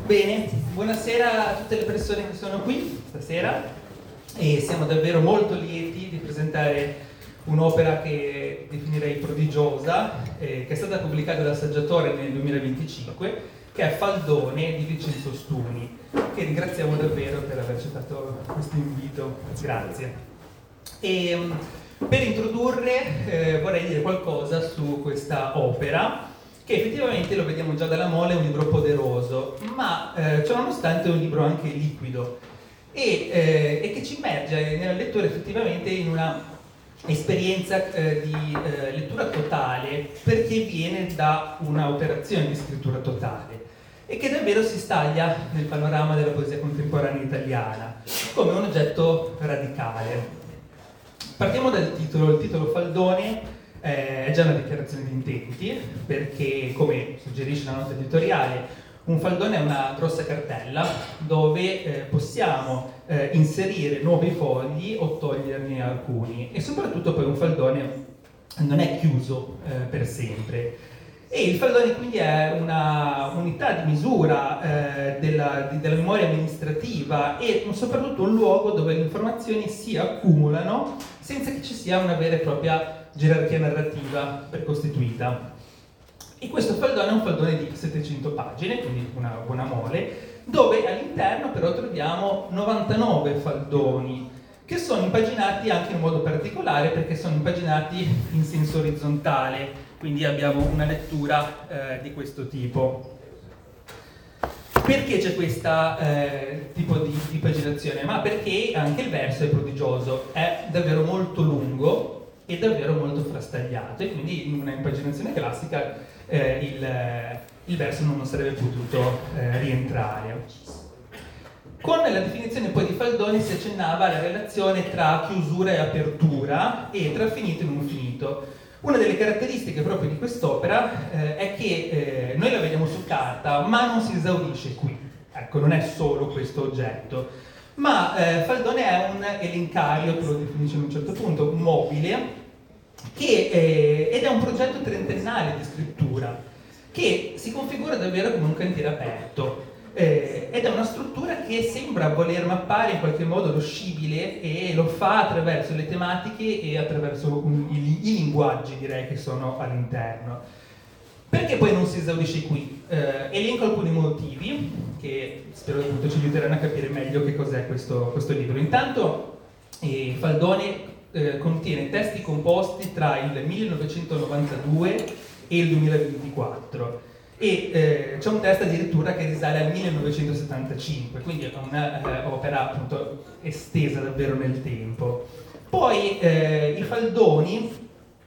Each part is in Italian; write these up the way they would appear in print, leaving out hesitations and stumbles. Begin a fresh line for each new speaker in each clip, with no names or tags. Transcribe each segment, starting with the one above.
Bene, buonasera a tutte le persone che sono qui stasera e siamo davvero molto lieti di presentare un'opera che definirei prodigiosa, che è stata pubblicata da Saggiatore nel 2025, che è Faldone di Vincenzo Stuni, che ringraziamo davvero per aver accettato questo invito. Grazie. E, per introdurre vorrei dire qualcosa su questa opera, che effettivamente, lo vediamo già dalla mole, è un libro poderoso, ma ciononostante è un libro anche liquido e che ci immerge nella lettura effettivamente in una esperienza di lettura totale, perché viene da una operazione di scrittura totale e che davvero si staglia nel panorama della poesia contemporanea italiana come un oggetto radicale. Partiamo dal titolo. Il titolo Faldone è già una dichiarazione di intenti, perché, come suggerisce la nota editoriale, un faldone è una grossa cartella dove possiamo inserire nuovi fogli o toglierne alcuni, e soprattutto poi un faldone non è chiuso per sempre. E il faldone quindi è una unità di misura della memoria amministrativa e soprattutto un luogo dove le informazioni si accumulano senza che ci sia una vera e propria gerarchia narrativa precostituita. E questo faldone è un faldone di 700 pagine, quindi una buona mole, dove all'interno però troviamo 99 faldoni che sono impaginati anche in modo particolare, perché sono impaginati in senso orizzontale, quindi abbiamo una lettura di questo tipo. Perché c'è questo tipo di paginazione? Ma perché anche il verso è prodigioso, è davvero molto lungo e davvero molto frastagliato, e quindi in una impaginazione classica il verso non sarebbe potuto rientrare. Con la definizione poi di Faldoni si accennava alla relazione tra chiusura e apertura e tra finito e non finito. Una delle caratteristiche proprio di quest'opera è che noi la vediamo su carta, ma non si esaurisce qui. Ecco, non è solo questo oggetto, ma Faldone è un elencario, che lo definisce in un certo punto, mobile, ed è un progetto trentennale di scrittura, che si configura davvero come un cantiere aperto, ed è una struttura che sembra voler mappare in qualche modo lo scibile, e lo fa attraverso le tematiche e attraverso i linguaggi, direi, che sono all'interno. Perché poi non si esaurisce qui? Elenco alcuni motivi che spero appunto ci aiuteranno a capire meglio che cos'è questo libro. Intanto Faldone contiene testi composti tra il 1992 e il 2024, e c'è un testo addirittura che risale al 1975, quindi è un'opera appunto estesa davvero nel tempo. Poi i faldoni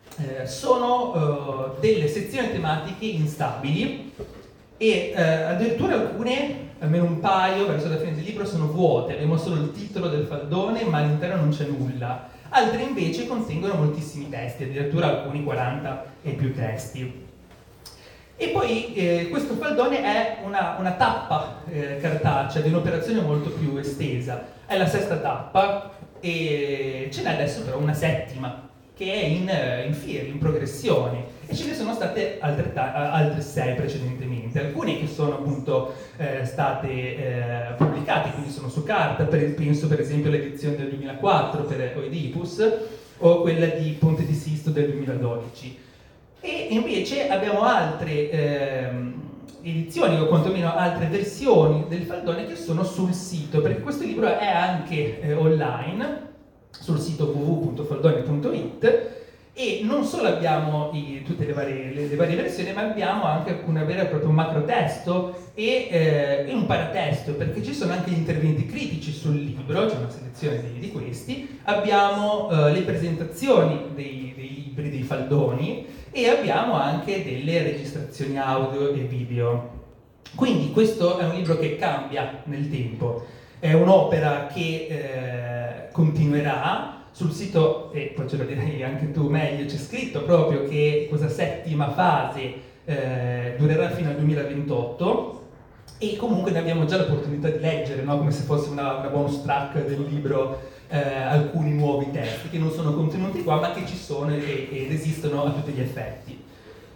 sono delle sezioni tematiche instabili, e addirittura alcune, almeno un paio verso la fine del libro, sono vuote, abbiamo solo il titolo del faldone ma all'interno non c'è nulla. Altre invece contengono moltissimi testi, addirittura alcuni 40 e più testi. E poi questo faldone è una tappa cartacea di un'operazione molto più estesa. È la sesta tappa e ce n'è adesso però una settima, che è in fieri, in progressione, e ce ne sono state altre 6 precedentemente, alcune che sono appunto state pubblicate, quindi sono su carta, penso per esempio all'edizione del 2004 per Oedipus, o quella di Ponte di Sisto del 2012. E invece abbiamo altre edizioni, o quantomeno altre versioni del faldone che sono sul sito, perché questo libro è anche online sul sito www.faldone.it, e non solo abbiamo tutte le varie versioni, ma abbiamo anche una vera e propria macrotesto e un paratesto, perché ci sono anche gli interventi critici sul libro, c'è una selezione di questi, abbiamo le presentazioni dei libri dei faldoni, e abbiamo anche delle registrazioni audio e video. Quindi questo è un libro che cambia nel tempo, è un'opera che continuerà. Sul sito, e poi ce lo direi anche tu meglio, c'è scritto proprio che questa settima fase durerà fino al 2028, e comunque ne abbiamo già l'opportunità di leggere, no? Come se fosse una bonus track del libro, alcuni nuovi testi che non sono contenuti qua, ma che ci sono ed esistono a tutti gli effetti.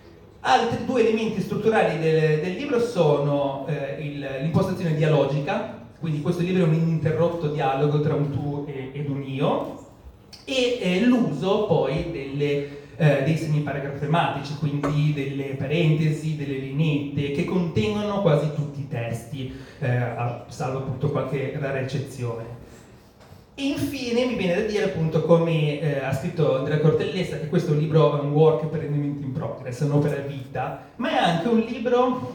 Altri due elementi strutturali del libro sono l'impostazione dialogica, quindi questo libro è un ininterrotto dialogo tra un tu ed un io, e l'uso poi dei semiparagrafematici, quindi delle parentesi, delle lineette, che contengono quasi tutti i testi, salvo appunto qualche rara eccezione. E infine mi viene da dire, appunto, come ha scritto Andrea Cortellessa, che questo è un libro, è un work perennemente in progress, è un'opera vita, ma è anche un libro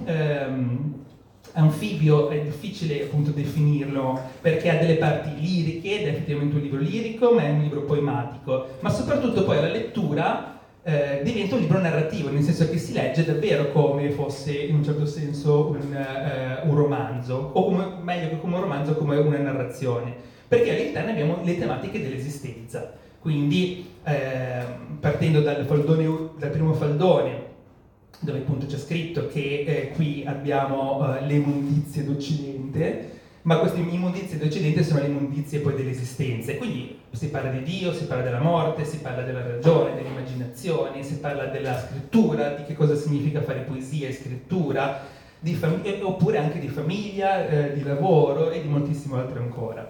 anfibio, è difficile appunto definirlo, perché ha delle parti liriche, ed è effettivamente un libro lirico, ma è un libro poematico, ma soprattutto poi alla lettura diventa un libro narrativo, nel senso che si legge davvero come fosse in un certo senso un romanzo, o come, meglio che come un romanzo, come una narrazione, perché all'interno abbiamo le tematiche dell'esistenza. Quindi partendo dal primo faldone, dove appunto c'è scritto che qui abbiamo le immondizie d'Occidente, ma queste immondizie d'Occidente sono le immondizie poi dell'esistenza, e quindi si parla di Dio, si parla della morte, si parla della ragione, dell'immaginazione, si parla della scrittura, di che cosa significa fare poesia e scrittura, oppure anche di famiglia, di lavoro e di moltissimo altro ancora.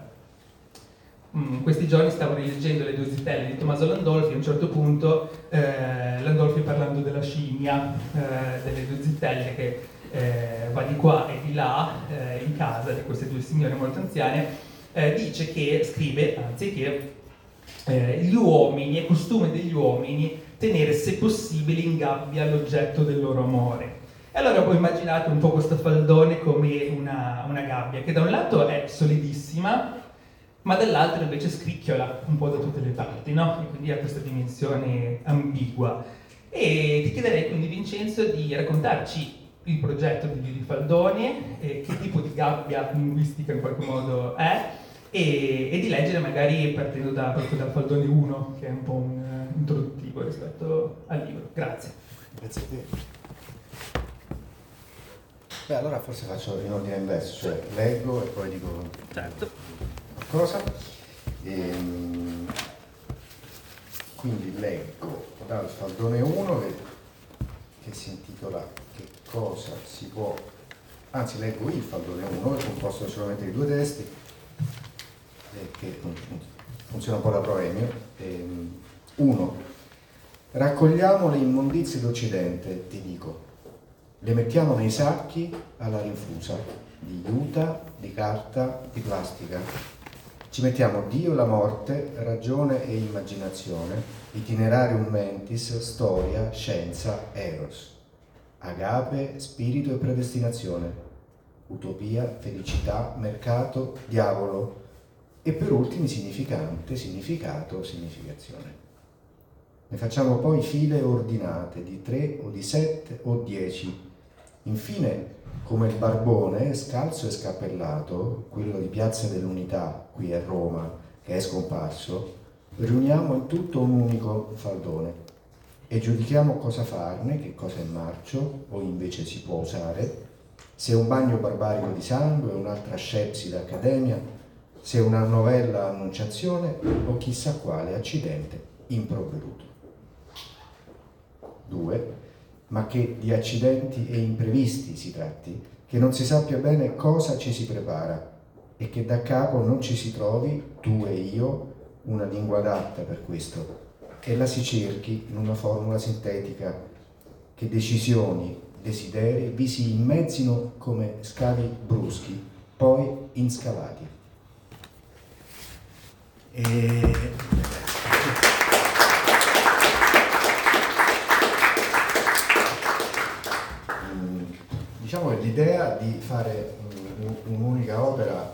Questi giorni stavo rileggendo Le due zitelle di Tommaso Landolfi, a un certo punto Landolfi, parlando della scimmia delle due zitelle che va di qua e di là in casa di queste due signore molto anziane, dice che, scrive anzi, che gli uomini, è costume degli uomini tenere se possibile in gabbia l'oggetto del loro amore. E allora voi immaginate un po' questo faldone come una gabbia che da un lato è solidissima, ma dall'altro invece scricchiola un po' da tutte le parti, no? E quindi ha questa dimensione ambigua. E ti chiederei quindi, Vincenzo, di raccontarci il progetto di Faldone, che tipo di gabbia linguistica in qualche modo è, e di leggere magari partendo proprio da Faldone 1, che è un po' un introduttivo rispetto al libro. Grazie.
Grazie a te. Beh, allora forse faccio in ordine inverso, cioè leggo e poi dico qualcosa. Quindi leggo dal Faldone 1 che si intitola Che cosa si può, anzi leggo il Faldone 1, che è composto solamente di 2 testi, che funziona un po' da proemio. 1. Raccogliamo le immondizie d'Occidente, ti dico. Le mettiamo nei sacchi alla rinfusa, di juta, di carta, di plastica. Ci mettiamo Dio e la morte, ragione e immaginazione, itinerarium mentis, storia, scienza, eros, agape, spirito e predestinazione, utopia, felicità, mercato, diavolo e per ultimi significante, significato, significazione. Ne facciamo poi file ordinate di 3 o di 7 o 10. Infine, come il barbone, scalzo e scappellato, quello di Piazza dell'Unità, qui a Roma, che è scomparso, riuniamo in tutto un unico faldone e giudichiamo cosa farne, che cosa è marcio, o invece si può usare, se è un bagno barbarico di sangue, un'altra scepsi d'accademia, se è una novella annunciazione o chissà quale accidente improvveduto. 2. Ma che di accidenti e imprevisti si tratti, che non si sappia bene cosa ci si prepara e che da capo non ci si trovi, tu e io, una lingua adatta per questo, e la si cerchi in una formula sintetica, che decisioni, desideri vi si immezzino come scavi bruschi, poi inscalati. Diciamo che l'idea di fare un'unica opera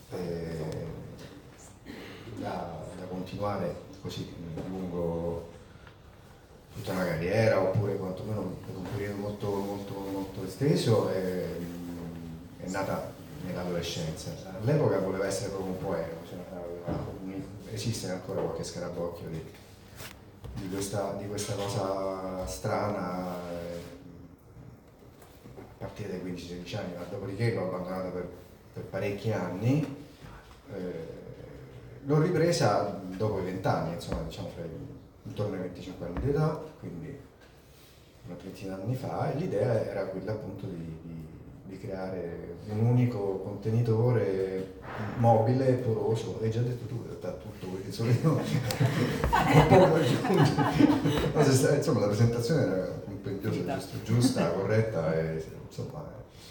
da continuare così lungo tutta una carriera, oppure quantomeno per un periodo molto, molto, molto esteso, è nata nell'adolescenza. All'epoca voleva essere proprio un poema, cioè, esiste ancora qualche scarabocchio di questa cosa strana, a partire dai 15-16 anni, ma dopodiché l'ho abbandonata per parecchi anni. L'ho ripresa dopo i 20 anni, insomma, diciamo intorno ai 25 anni di età, quindi una trentina di anni fa, e l'idea era quella appunto di creare un unico contenitore mobile, poroso. Hai già detto tu in realtà tutto, perché solito ho poco da aggiungere. No, insomma la presentazione era compendiosa, giusta, corretta, e, insomma,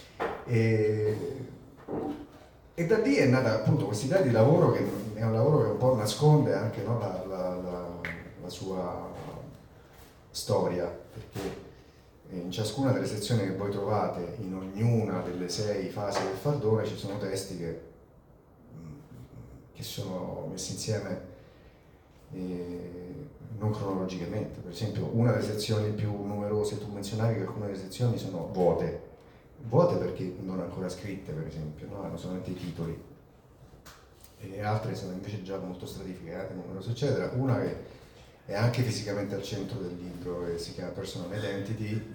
e da lì è nata appunto questa idea di lavoro, che è un lavoro che un po' nasconde anche, no, la sua storia, perché in ciascuna delle sezioni che voi trovate, in ognuna delle 6 fasi del faldone, ci sono testi che sono messi insieme non cronologicamente. Per esempio, una delle sezioni più numerose, tu menzionavi che alcune delle sezioni sono vuote perché non ancora scritte, per esempio, no? Hanno solamente i titoli, e altre sono invece già molto stratificate, numerose, eccetera. Una che è anche fisicamente al centro del libro, e si chiama Personal Identity,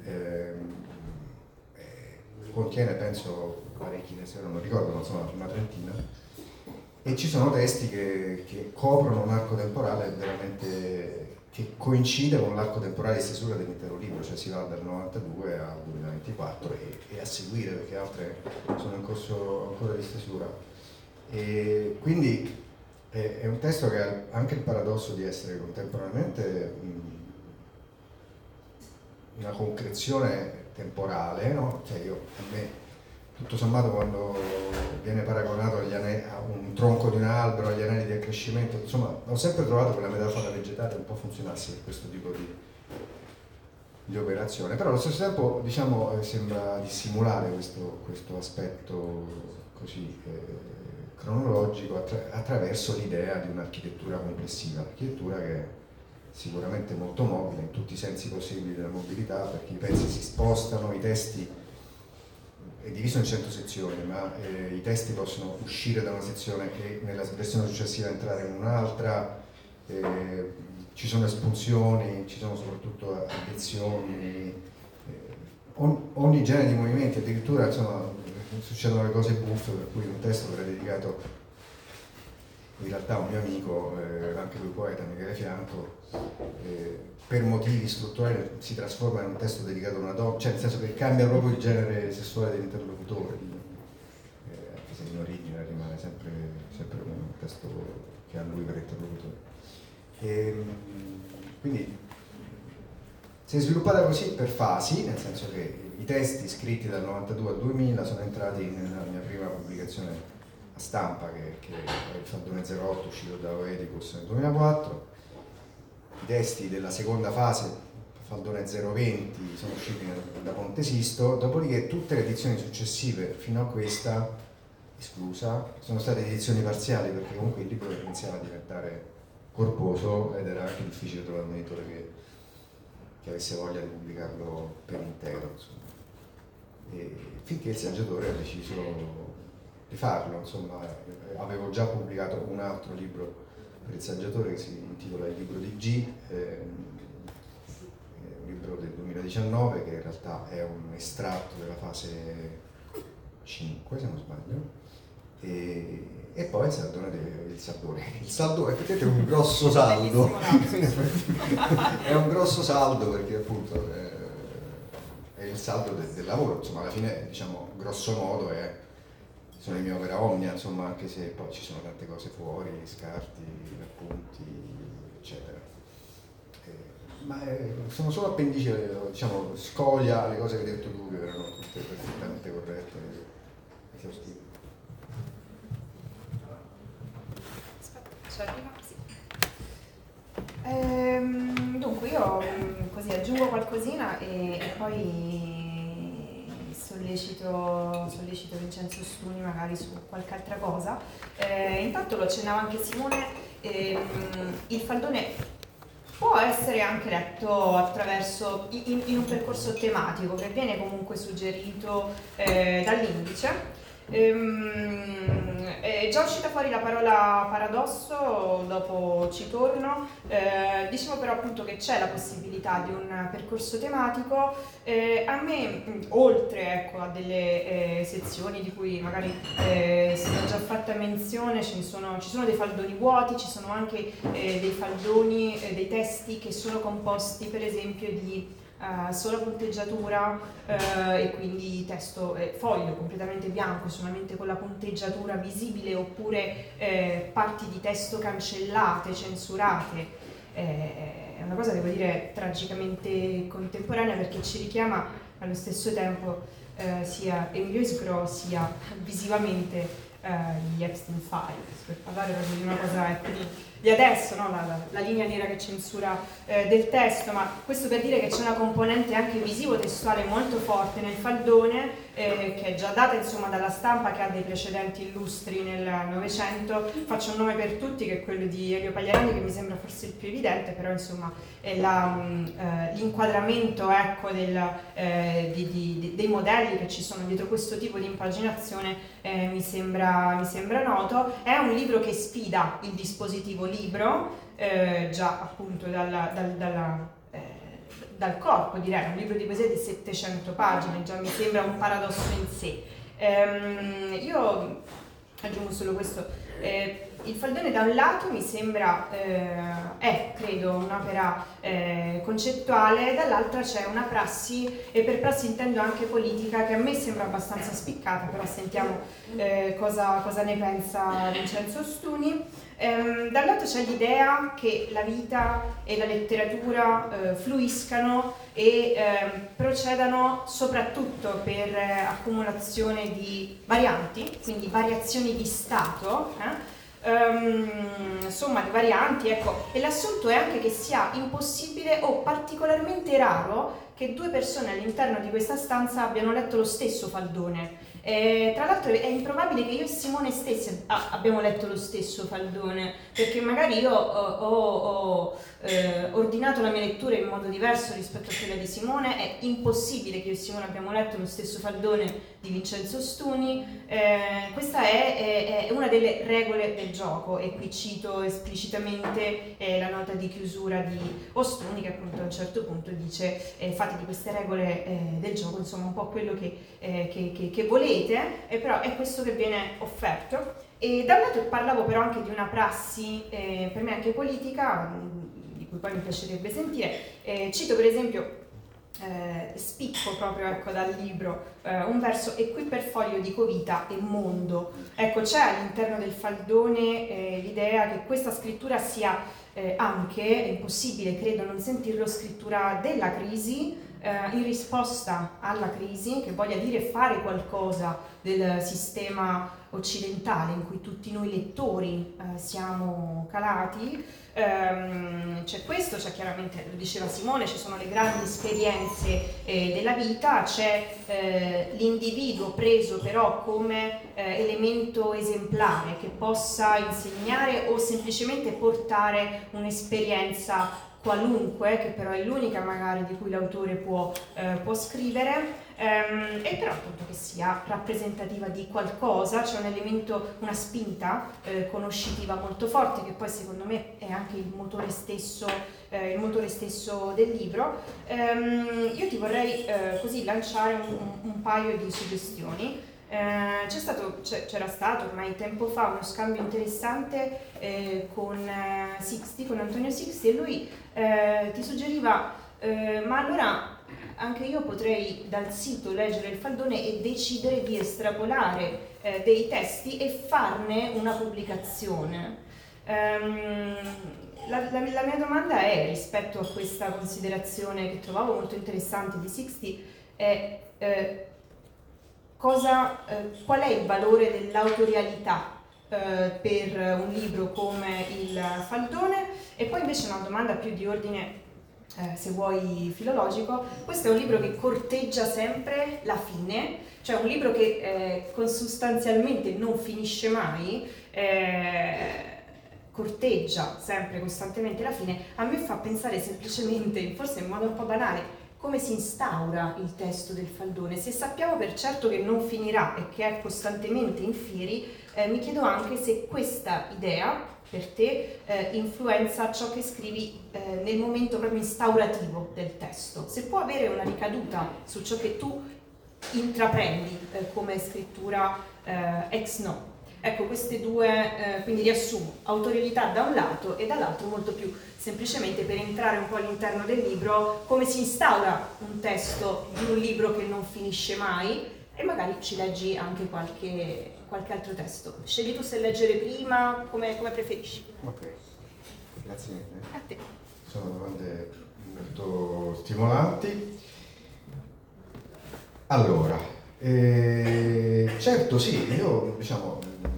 contiene, penso, parecchi, non ricordo, ma insomma una trentina, e ci sono testi che coprono un arco temporale veramente che coincide con l'arco temporale di stesura dell'intero libro, cioè si va dal 92 al 2024 e a seguire, perché altre sono in corso ancora di stesura. E quindi è un testo che ha anche il paradosso di essere contemporaneamente una concrezione temporale, no? Cioè a me, tutto sommato, quando viene paragonato a un tronco di un albero, agli anelli di accrescimento, insomma, ho sempre trovato che la metafora vegetale un po' funzionasse per questo tipo di operazione, però allo stesso tempo, diciamo, sembra dissimulare questo aspetto così cronologico attraverso l'idea di un'architettura complessiva, architettura che è sicuramente molto mobile in tutti i sensi possibili della mobilità, perché i pezzi si spostano, i testi è diviso in 100 sezioni, ma i testi possono uscire da una sezione e nella versione successiva entrare in un'altra, ci sono espunzioni, ci sono soprattutto addizioni, ogni genere di movimenti, addirittura, insomma, succedono le cose buffe, per cui un testo che era dedicato in realtà a un mio amico, anche lui poeta, Michele Fianco, per motivi strutturali si trasforma in un testo dedicato a una donna, cioè nel senso che cambia proprio il genere sessuale dell'interlocutore, anche se in origine rimane sempre un testo che ha lui per interlocutore. Quindi si è sviluppata così per fasi, nel senso che i testi scritti dal 92 al 2000 sono entrati nella mia prima pubblicazione a stampa, che è il Faldone 08, uscito da Oedipus nel 2004. I testi della seconda fase, Faldone 020, sono usciti da Ponte Sisto, dopodiché tutte le edizioni successive fino a questa, esclusa, sono state edizioni parziali, perché comunque il libro iniziava a diventare corposo ed era anche difficile trovare un editore che avesse voglia di pubblicarlo per intero, insomma. E finché il saggiatore ha deciso di farlo, insomma. Avevo già pubblicato un altro libro per il saggiatore che si intitola Il libro di G, un libro del 2019 che in realtà è un estratto della fase 5, se non sbaglio, e poi il saldo effettivamente è un grosso saldo. È un grosso saldo, perché appunto è il saldo del lavoro, insomma, alla fine, diciamo, grosso modo sono le mie opere omnia, insomma, anche se poi ci sono tante cose fuori, scarti, appunti, eccetera. Ma sono solo appendici, diciamo, scoglia alle cose che hai detto tu, che erano tutte perfettamente corrette e esaustive.
Dunque io così aggiungo qualcosina e poi sollecito Vincenzo Stuni magari su qualche altra cosa. Intanto lo accennava anche Simone, il Faldone può essere anche letto attraverso in un percorso tematico che viene comunque suggerito dall'indice. È già uscita fuori la parola paradosso, dopo ci torno. Diciamo però appunto che c'è la possibilità di un percorso tematico. A me, oltre a delle sezioni di cui magari si è già fatta menzione, ci sono dei faldoni vuoti, ci sono anche dei faldoni, dei testi che sono composti per esempio di sola punteggiatura e quindi testo foglio completamente bianco, solamente con la punteggiatura visibile, oppure parti di testo cancellate, censurate. È una cosa, devo dire, tragicamente contemporanea, perché ci richiama allo stesso tempo sia Emilio Isgro sia visivamente gli Epstein Files, per parlare proprio di una cosa di adesso, no? La linea nera che censura del testo, ma questo per dire che c'è una componente anche visivo-testuale molto forte nel faldone, che è già data insomma dalla stampa, che ha dei precedenti illustri nel Novecento. Faccio un nome per tutti, che è quello di Elio Pagliarani, che mi sembra forse il più evidente, però insomma è l'inquadramento, ecco, dei modelli che ci sono dietro questo tipo di impaginazione mi sembra noto. È un libro che sfida il dispositivo libro, già appunto dal corpo, direi, un libro di poesia di 700 pagine, già mi sembra un paradosso in sé. Io aggiungo solo questo, il faldone da un lato mi sembra, credo, un'opera concettuale, dall'altra c'è una prassi, e per prassi intendo anche politica, che a me sembra abbastanza spiccata, però sentiamo cosa ne pensa Vincenzo Stuni. Dal lato c'è l'idea che la vita e la letteratura fluiscano e procedano soprattutto per accumulazione di varianti, quindi variazioni di stato, somma di varianti, ecco. E l'assunto è anche che sia impossibile o particolarmente raro che due persone all'interno di questa stanza abbiano letto lo stesso faldone. Tra l'altro è improbabile che io e Simone stessi abbiamo letto lo stesso faldone, perché magari io ho ordinato la mia lettura in modo diverso rispetto a quella di Simone. È impossibile che io e Simone abbiamo letto lo stesso faldone di Vincenzo Stuni. Questa è una delle regole del gioco, e qui cito esplicitamente la nota di chiusura di Ostuni, che appunto a un certo punto dice fate di queste regole del gioco insomma un po' quello che volete, però è questo che viene offerto. E da un lato parlavo però anche di una prassi per me anche politica, di cui poi mi piacerebbe sentire. Cito per esempio, spicco proprio, ecco, dal libro un verso: e qui per foglio dico vita e mondo. Ecco, c'è all'interno del faldone l'idea che questa scrittura sia anche, è impossibile credo non sentirlo, scrittura della crisi, in risposta alla crisi, che voglia dire fare qualcosa del sistema occidentale in cui tutti noi lettori siamo calati. C'è questo, c'è chiaramente, lo diceva Simone, ci sono le grandi esperienze della vita, c'è l'individuo preso però come elemento esemplare che possa insegnare o semplicemente portare un'esperienza qualunque, che però è l'unica magari di cui l'autore può scrivere, e però appunto che sia rappresentativa di qualcosa. C'è un elemento, una spinta conoscitiva molto forte, che poi secondo me è anche il motore stesso del libro. Io ti vorrei così lanciare un paio di suggestioni. C'era stato ormai tempo fa uno scambio interessante con Antonio Sixti, e lui ti suggeriva ma allora anche io potrei dal sito leggere il faldone e decidere di estrapolare dei testi e farne una pubblicazione. La mia domanda è, rispetto a questa considerazione che trovavo molto interessante di Sixti, è qual è il valore dell'autorialità per un libro come il faldone? E poi invece una domanda più di ordine, se vuoi, filologico. Questo è un libro che corteggia sempre la fine, cioè un libro che consustanzialmente non finisce mai, corteggia sempre costantemente la fine. A me fa pensare semplicemente, forse in modo un po' banale, come si instaura il testo del faldone. Se sappiamo per certo che non finirà e che è costantemente in fieri, mi chiedo anche se questa idea per te influenza ciò che scrivi nel momento proprio instaurativo del testo, se può avere una ricaduta su ciò che tu intraprendi come scrittura ex no. Ecco, queste due, quindi riassumo, autorialità da un lato e dall'altro molto più semplicemente per entrare un po' all'interno del libro, come si instaura un testo di un libro che non finisce mai e magari ci leggi anche qualche altro testo. Scegli tu se leggere prima, come preferisci.
Ok, grazie mille.
A te.
Sono domande molto stimolanti. Allora, certo sì, io diciamo,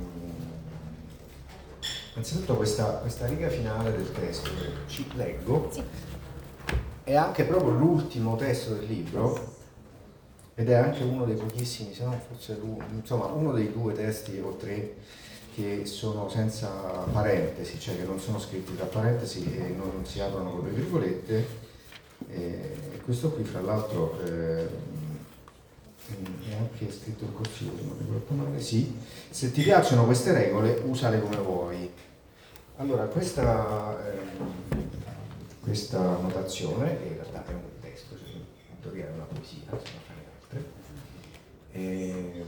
innanzitutto questa riga finale del testo che ci leggo
Sì.
è anche proprio l'ultimo testo del libro ed è anche uno dei pochissimi, se non forse insomma uno dei 2 testi o 3 che sono senza parentesi, cioè che non sono scritti tra parentesi e non si aprono con le virgolette. E questo qui fra l'altro è anche scritto in corsivo, se non ricordo male, sì. Se ti piacciono queste regole, usale come vuoi. Allora, questa notazione, che in realtà è un testo, cioè in teoria è una poesia, se non fare altre,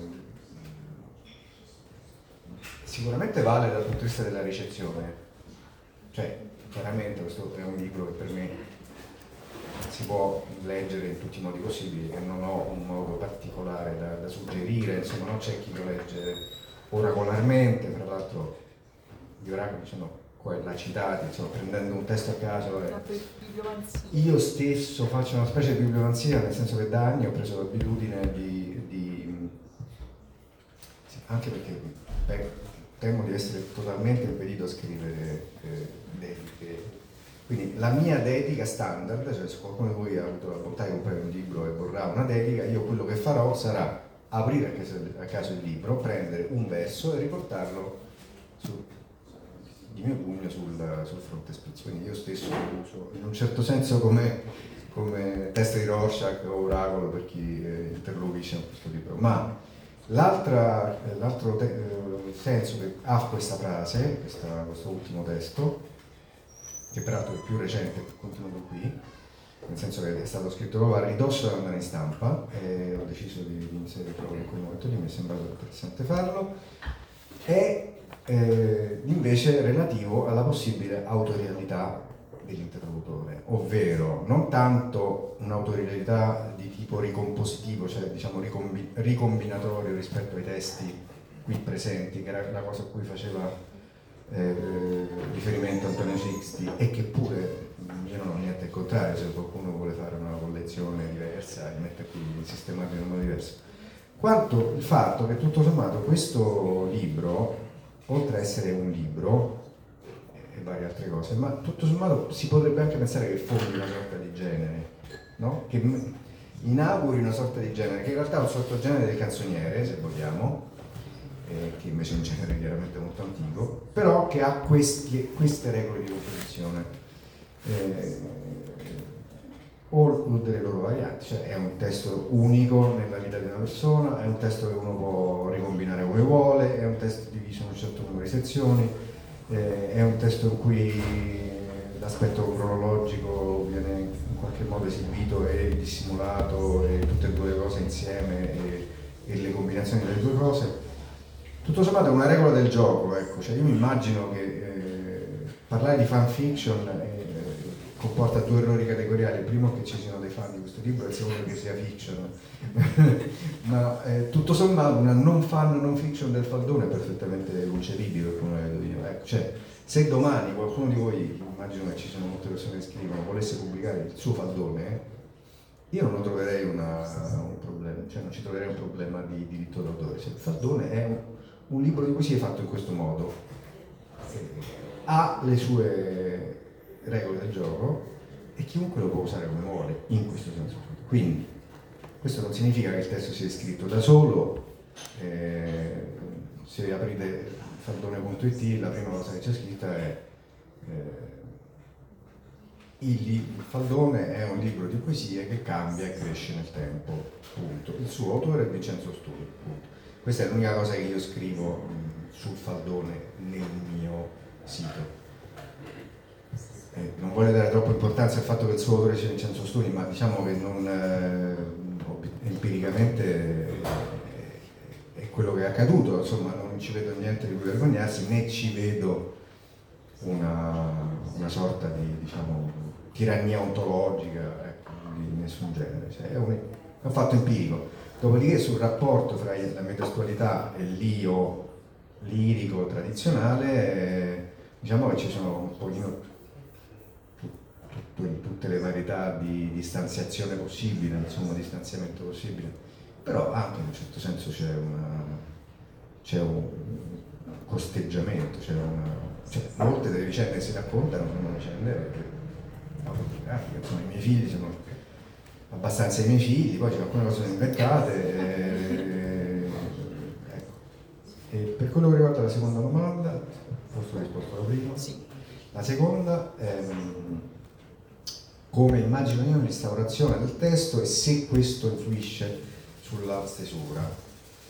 sicuramente vale dal punto di vista della ricezione, cioè chiaramente questo è un libro che per me si può leggere in tutti i modi possibili e non ho un modo particolare da suggerire, insomma non c'è chi lo legge oracolarmente, tra l'altro gli oracoli sono qua citati, insomma, prendendo un testo a caso. Io stesso faccio una specie di bibliomanzia, nel senso che da anni ho preso l'abitudine sì, anche perché temo di essere totalmente impedito a scrivere dediche. Quindi la mia dedica standard, cioè se qualcuno di voi ha avuto la bontà di comprare un libro e vorrà una dedica, io quello che farò sarà aprire a caso il libro, prendere un verso e riportarlo di mio pugno sul frontespizio. Quindi io stesso lo uso in un certo senso come testa di Rorschach o oracolo per chi interloquisce in questo libro. Ma l'altro senso che ha questa frase, questo ultimo testo, che peraltro è più recente, continuo qui, nel senso che è stato scritto proprio a ridosso dell'andare in stampa e ho deciso di inserire proprio in quel momento lì, mi è sembrato interessante farlo, è invece relativo alla possibile autorialità dell'interlocutore, ovvero non tanto un'autorialità di tipo ricompositivo, cioè diciamo ricombinatorio rispetto ai testi qui presenti, che era la cosa a cui faceva riferimento Antonio Sixti e che pure io non ho niente al contrario, se qualcuno vuole fare una collezione diversa e mettere qui sistemato in un modo diverso, quanto il fatto che tutto sommato questo libro, oltre a essere un libro e varie altre cose, ma tutto sommato si potrebbe anche pensare che fondi una sorta di genere, no? Che inauguri una sorta di genere, che in realtà è un sottogenere del canzoniere, se vogliamo, che invece è un genere chiaramente molto antico, però che ha queste regole di composizione o delle loro varianti, cioè è un testo unico nella vita di una persona, è un testo che uno può ricombinare come vuole, è un testo diviso in un certo numero di sezioni, è un testo in cui l'aspetto cronologico viene in qualche modo esibito e dissimulato, e tutte e 2 le cose insieme e le combinazioni delle 2 cose. Tutto sommato è una regola del gioco, ecco, cioè io mi immagino che parlare di fanfiction comporta 2 errori categoriali: il primo che ci siano dei fan di questo libro e il secondo che sia fiction. Ma tutto sommato una non fan non fiction del Faldone è perfettamente concepibile, come vedo io, ecco, cioè se domani qualcuno di voi, immagino che ci sono molte persone che scrivono, volesse pubblicare il suo Faldone, io non lo troverei un problema, cioè non ci troverei un problema di diritto d'autore. Se il Faldone è un libro di poesie fatto in questo modo, ha le sue regole del gioco e chiunque lo può usare come vuole, in questo senso. Quindi questo non significa che il testo sia scritto da solo. Se aprite faldone.it, la prima cosa che c'è scritta è il Faldone è un libro di poesie che cambia e cresce nel tempo, punto. Il suo autore è Vincenzo Studi, punto. Questa è l'unica cosa che io scrivo sul Faldone nel mio sito. Non voglio dare troppa importanza al fatto che il suo autore sia Vincenzo Studi, ma diciamo che non empiricamente è quello che è accaduto, insomma non ci vedo niente di cui vergognarsi, né ci vedo una sorta di, diciamo, tirannia ontologica, ecco, di nessun genere, cioè, è un fatto empirico. Dopodiché sul rapporto fra la metestualità e l'io lirico tradizionale, diciamo che ci sono un pochino tutte le varietà di distanziazione possibile, insomma, distanziamento possibile, però anche in un certo senso c'è un costeggiamento, cioè, molte delle vicende che si raccontano sono vicende autobiografiche, insomma, i miei figli sono abbastanza i miei figli, poi c'è alcune cose sono inventate, ecco. E per quello che riguarda la seconda domanda, forse ho risposto alla prima.
Sì.
La seconda, come immagino io un'instaurazione del testo e se questo influisce sulla stesura.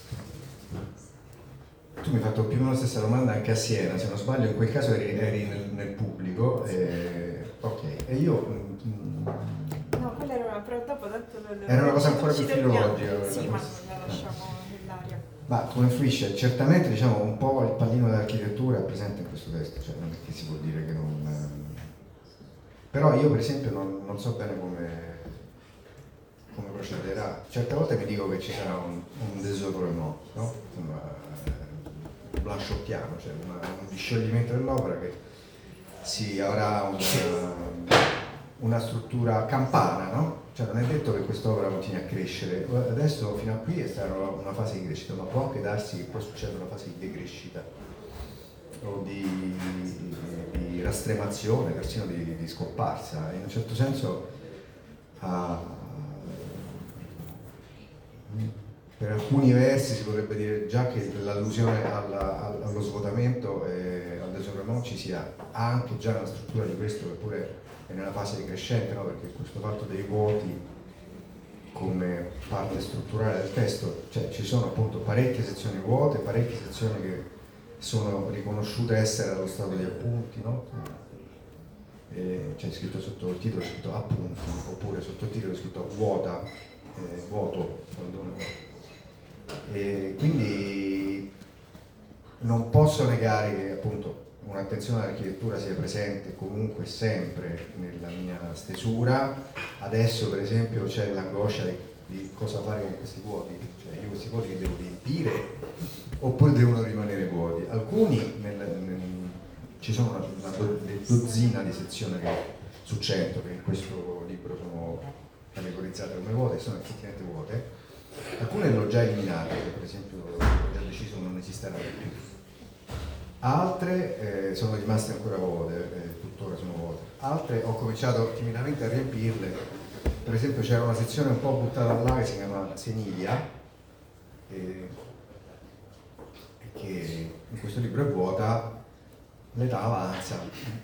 Tu mi hai fatto più o meno la stessa domanda anche a Siena, se non sbaglio, in quel caso eri nel pubblico, ok, e io...
No, quella era però dopo tanto
era una cosa ancora più filologica.
Sì, ma la lasciamo nell'aria.
Ma come influisce? Certamente, diciamo, un po' il pallino dell'architettura è presente in questo testo, cioè non è che si può dire che non... Però io per esempio non so bene come procederà. Certe volte mi dico che ci sarà un désœuvrement, no? Un blanchottiano, cioè un discioglimento dell'opera che si avrà una struttura campana, no? Cioè non è detto che quest'opera continui a crescere. Adesso fino a qui è stata una fase di crescita, ma può anche darsi che poi succeda una fase di decrescita o di rastremazione, persino di scomparsa. In un certo senso per alcuni versi si potrebbe dire già che l'allusione allo svuotamento e al désœuvrement ci sia anche già una struttura di questo che pure è nella fase crescente, no? Perché questo fatto dei vuoti come parte strutturale del testo, cioè ci sono appunto parecchie sezioni vuote, parecchie sezioni che sono riconosciute essere allo stato di appunti, no? C'è scritto sotto il titolo, c'è scritto appunti, oppure sotto il titolo è scritto vuota, vuoto, e quindi non posso negare che appunto un'attenzione all'architettura sia presente comunque sempre nella mia stesura. Adesso per esempio c'è l'angoscia di cosa fare con questi vuoti, cioè io questi vuoti li devo riempire oppure devono rimanere vuoti. Alcuni ci sono una dozzina di sezioni su 100 che in questo libro sono categorizzate come vuote, sono effettivamente vuote. Alcune le ho già eliminate, per esempio ho già deciso non esisteranno più. Altre sono rimaste ancora vuote, tuttora sono vuote. Altre ho cominciato timidamente a riempirle. Per esempio c'era una sezione un po' buttata là che si chiama Senilia, che in questo libro è vuota, l'età avanza.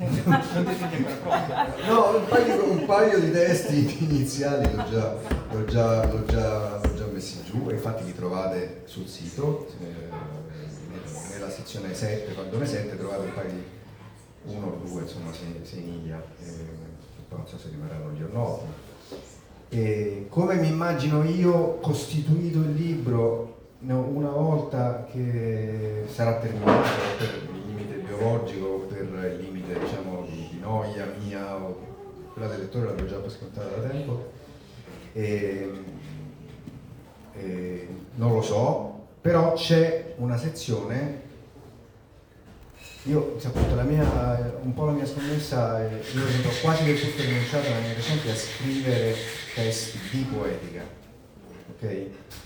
No, un paio di testi iniziali l'ho già messi giù e infatti li trovate sul sito, nella sezione 7, Faldone 7, trovate un paio di 1 o 2, insomma, Senilia, poi non so se rimarranno lì o no. E come mi immagino io costituito il libro una volta che sarà terminato per il limite biologico, per il limite diciamo di noia mia o quella del lettore l'avevo già scontata da tempo, non lo so, però c'è una sezione. Io appunto un po' la mia scommessa io ho quasi del tutto rinunciato nella mia recente a scrivere testi di poetica, ok?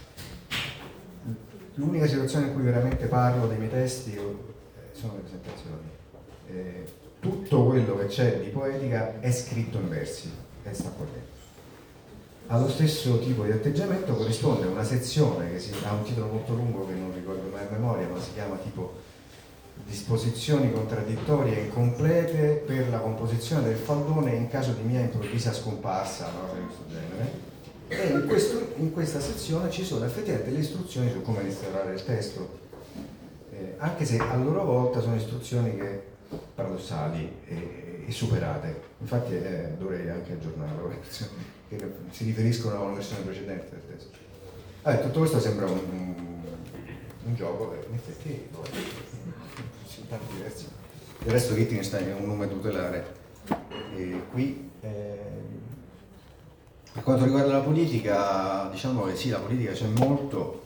L'unica situazione in cui veramente parlo dei miei testi sono le presentazioni. Tutto quello che c'è di poetica è scritto in versi e sta qua dentro. Allo stesso tipo di atteggiamento corrisponde una sezione che ha un titolo molto lungo che non ricordo mai a memoria, ma si chiama tipo disposizioni contraddittorie e incomplete per la composizione del faldone in caso di mia improvvisa scomparsa, una cosa di questo genere. E in questa sezione ci sono effettivamente le istruzioni su come restaurare il testo, anche se a loro volta sono istruzioni paradossali e superate. Infatti dovrei anche aggiornarlo, che si riferiscono a una versione precedente del testo. Tutto questo sembra un gioco in effetti tanti diversi. Del resto Wittgenstein è un nome tutelare. E qui per quanto riguarda la politica, diciamo che sì, la politica c'è molto.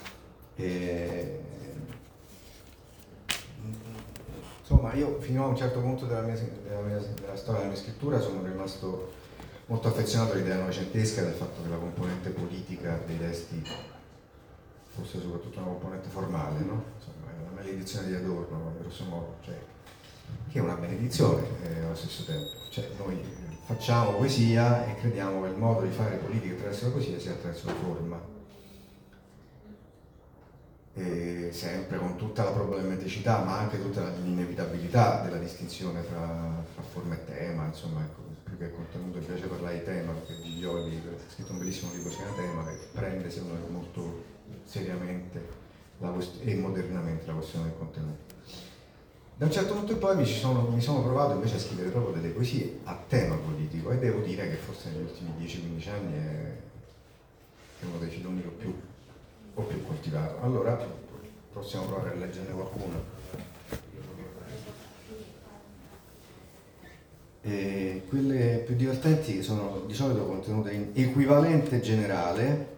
Insomma, io fino a un certo punto della storia della mia scrittura sono rimasto molto affezionato all'idea novecentesca del fatto che la componente politica dei testi fosse soprattutto una componente formale, no? Insomma, è una maledizione di Adorno, grosso modo, cioè, che è una benedizione allo stesso tempo. Cioè, noi facciamo poesia e crediamo che il modo di fare politica attraverso la poesia sia attraverso la forma. E sempre con tutta la problematicità, ma anche tutta l'inevitabilità della distinzione tra forma e tema, insomma, ecco, più che contenuto mi piace parlare di tema, perché Giglioli ha scritto un bellissimo libro che si chiama Tema, che prende secondo me molto seriamente e modernamente la questione del contenuto. Da un certo punto in poi mi sono provato invece a scrivere proprio delle poesie a tema politico, e devo dire che forse negli ultimi 10-15 anni è uno dei filoni che ho più coltivato. Allora possiamo provare a leggerne qualcuno. E quelle più divertenti sono di solito contenute in equivalente generale.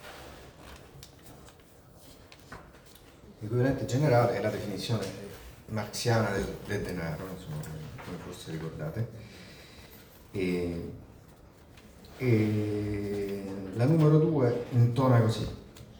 Equivalente generale è la definizione marxiana del denaro, insomma, come forse ricordate. E la numero 2 intona così.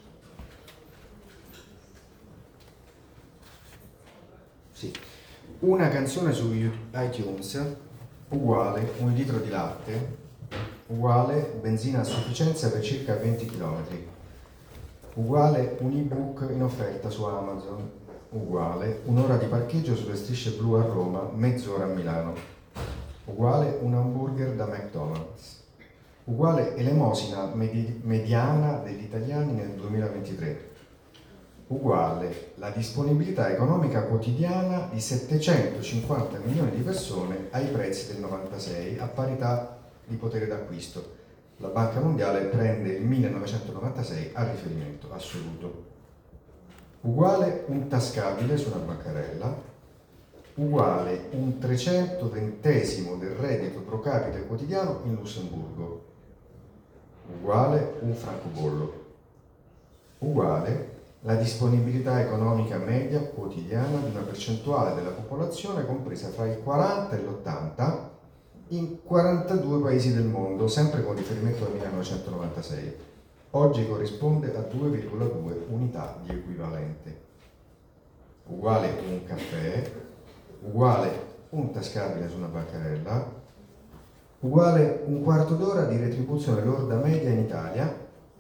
Sì. Una canzone su iTunes uguale un litro di latte uguale benzina a sufficienza per circa 20 km uguale un ebook in offerta su Amazon uguale un'ora di parcheggio sulle strisce blu a Roma, mezz'ora a Milano uguale un hamburger da McDonald's uguale elemosina mediana degli italiani nel 2023 uguale la disponibilità economica quotidiana di 750 milioni di persone ai prezzi del 96 a parità di potere d'acquisto. La Banca Mondiale prende il 1996 a riferimento assoluto. Uguale un tascabile su una bancarella, uguale un 320esimo del reddito pro capite quotidiano in Lussemburgo, uguale un francobollo, uguale la disponibilità economica media quotidiana di una percentuale della popolazione compresa fra il 40 e l'80 in 42 paesi del mondo, sempre con riferimento al 1996. Oggi corrisponde a 2,2 unità di equivalente. Uguale un caffè, uguale un tascabile su una bancarella, uguale un quarto d'ora di retribuzione lorda media in Italia,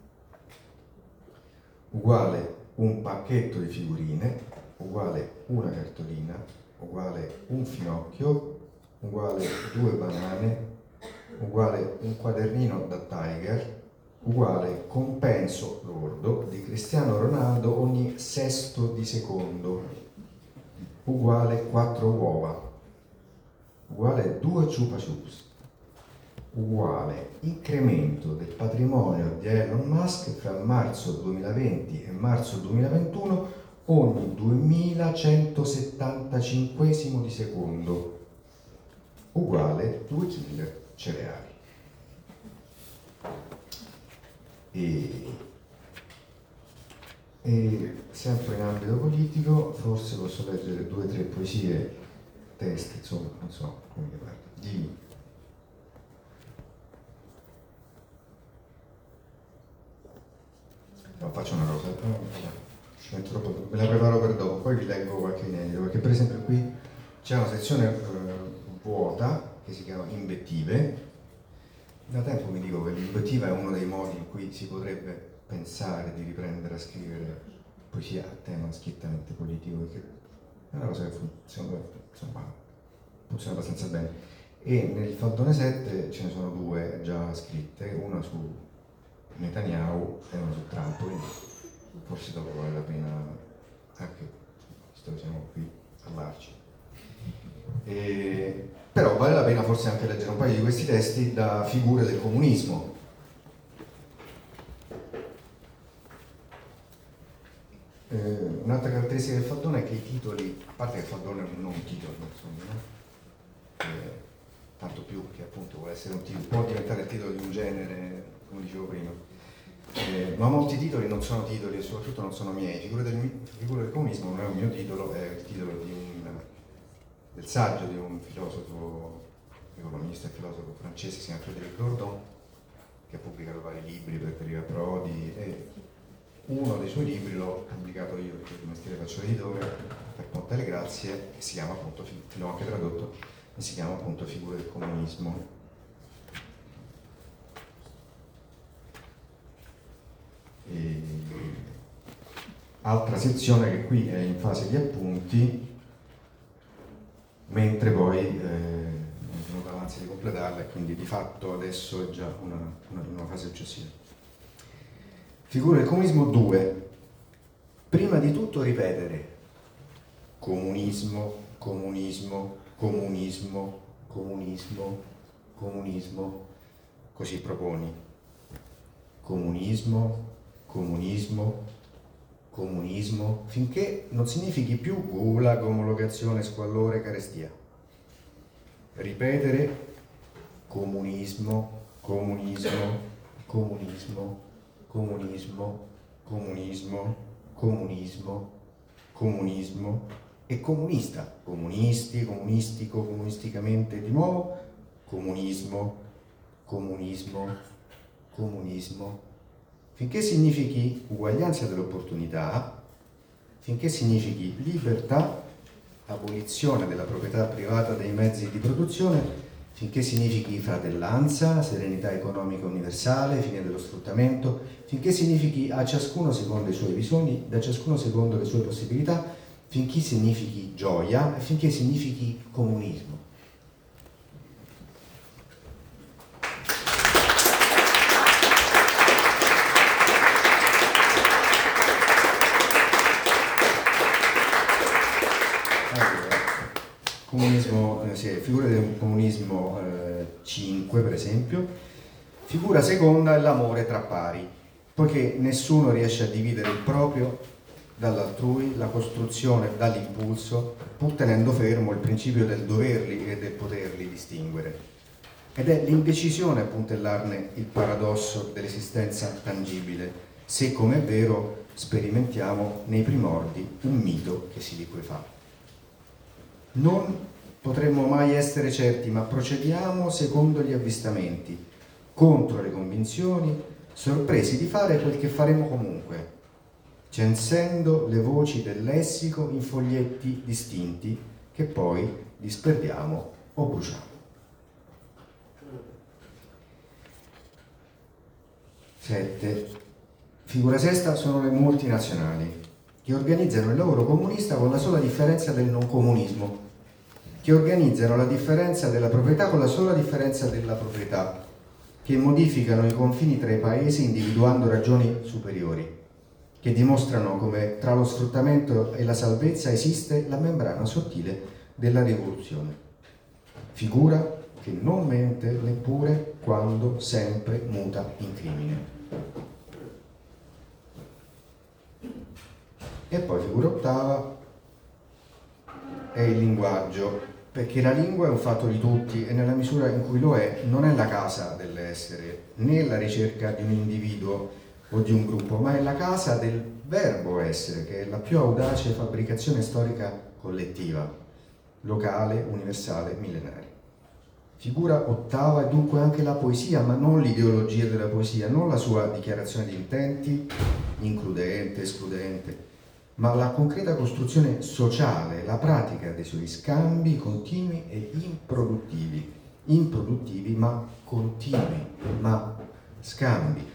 uguale un pacchetto di figurine, uguale una cartolina, uguale un finocchio, uguale 2 banane, uguale un quadernino da Tiger, uguale compenso lordo di Cristiano Ronaldo ogni sesto di secondo, uguale 4 uova, uguale 2 chupa chups, uguale incremento del patrimonio di Elon Musk fra marzo 2020 e marzo 2021 ogni 2175 di secondo, uguale 2 kg cereali. E sempre in ambito politico forse posso leggere 2 o 3 poesie, testi, insomma, non so come chiamarli, No, faccio una cosa, me la preparo per dopo, poi vi leggo qualche inedito, perché per esempio qui c'è una sezione vuota che si chiama Invettive. Da tempo mi dico che l'invettiva è uno dei modi in cui si potrebbe pensare di riprendere a scrivere poesia a tema schittamente politico, perché è una cosa che funziona abbastanza bene. E nel faldone 7 ce ne sono 2 già scritte, una su Netanyahu e uno su Trump, quindi forse dopo vale la pena anche, visto che siamo qui all'Arci. Però vale la pena forse anche leggere un paio di questi testi da figure del comunismo. un'altra caratteristica del faldone è che i titoli, a parte che il faldone è un non titolo, insomma, no? Tanto più che appunto vuole essere un titolo, può diventare il titolo di un genere, come dicevo prima, ma molti titoli non sono titoli e soprattutto non sono miei. Figura del comunismo non è un mio titolo, è il titolo del saggio di un filosofo, economista e filosofo francese, si chiama Frédéric Lordon, che ha pubblicato vari libri per Periva Prodi, e uno dei suoi libri l'ho pubblicato io, perché di mestiere faccio l'editore, per Ponte alle Grazie, che si chiama appunto, l'ho anche tradotto, e si chiama appunto Figure del comunismo. Altra sezione che qui è in fase di appunti, mentre poi sono davanti di completarla, e quindi di fatto adesso è già una fase successiva. Figure del comunismo 2. Prima di tutto ripetere comunismo, comunismo, comunismo, comunismo, comunismo, così proponi. Comunismo, comunismo, comunismo, finché non significhi più gulag, omologazione, squallore, carestia. Ripetere comunismo, comunismo, comunismo, comunismo, comunismo, comunismo, comunismo e comunista, comunisti, comunistico, comunisticamente, di nuovo comunismo, comunismo, comunismo, finché significhi uguaglianza delle opportunità, finché significhi libertà, abolizione della proprietà privata dei mezzi di produzione, finché significhi fratellanza, serenità economica universale, fine dello sfruttamento, finché significhi a ciascuno secondo i suoi bisogni, da ciascuno secondo le sue possibilità, finché significhi gioia e finché significhi comunismo. Comunismo, figura del comunismo 5 per esempio. Figura seconda è l'amore tra pari, poiché nessuno riesce a dividere il proprio dall'altrui, la costruzione dall'impulso, pur tenendo fermo il principio del doverli e del poterli distinguere. Ed è l'indecisione a puntellarne il paradosso dell'esistenza tangibile, se come è vero sperimentiamo nei primordi un mito che si liquefà. Non potremmo mai essere certi, ma procediamo secondo gli avvistamenti, contro le convinzioni, sorpresi di fare quel che faremo comunque, censendo le voci del lessico in foglietti distinti che poi disperdiamo o bruciamo. 7. Figura sesta sono le multinazionali, che organizzano il lavoro comunista con la sola differenza del non comunismo, che organizzano la differenza della proprietà con la sola differenza della proprietà, che modificano i confini tra i paesi individuando ragioni superiori, che dimostrano come tra lo sfruttamento e la salvezza esiste la membrana sottile della rivoluzione. Figura che non mente neppure quando sempre muta in crimine. E poi figura ottava è il linguaggio, perché la lingua è un fatto di tutti e nella misura in cui lo è non è la casa dell'essere, né la ricerca di un individuo o di un gruppo, ma è la casa del verbo essere, che è la più audace fabbricazione storica collettiva, locale, universale, millenaria. Figura ottava è dunque anche la poesia, ma non l'ideologia della poesia, non la sua dichiarazione di intenti, includente, escludente, ma la concreta costruzione sociale, la pratica dei suoi scambi continui e improduttivi ma continui, ma scambi.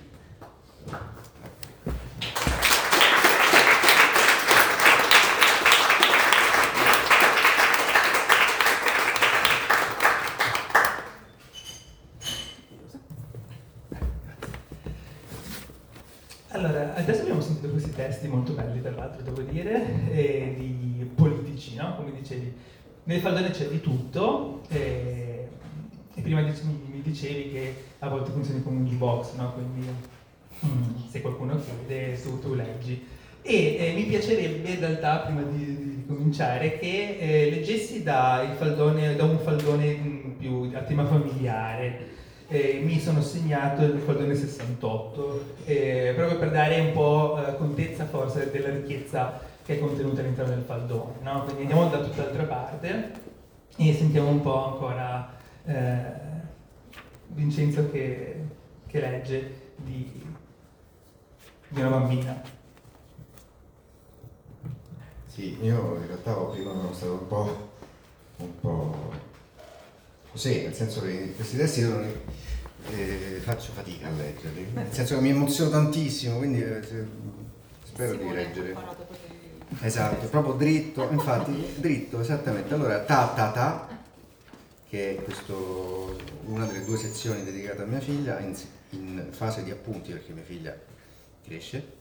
Allora, adesso abbiamo sentito questi testi molto belli, tra l'altro, devo dire, di politici, no? Come dicevi, nel Faldone c'è di tutto, e prima mi dicevi che a volte funzioni come un jukebox, no? Quindi se qualcuno chiede, tu leggi. E mi piacerebbe in realtà, prima di cominciare, che leggessi da un faldone più a tema familiare. Mi sono segnato il faldone 68, proprio per dare un po' contezza forse della ricchezza che è contenuta all'interno del faldone, no? Quindi andiamo da tutt'altra parte e sentiamo un po' ancora Vincenzo che legge di una bambina.
Sì, io in realtà prima sono stato un po' così, nel senso che questi testi io non faccio fatica a leggerli, nel senso che mi emoziono tantissimo, quindi spero di leggere. Esatto, proprio dritto, infatti dritto, esattamente. Allora, ta, che è una delle 2 sezioni dedicate a mia figlia, in fase di appunti, perché mia figlia cresce.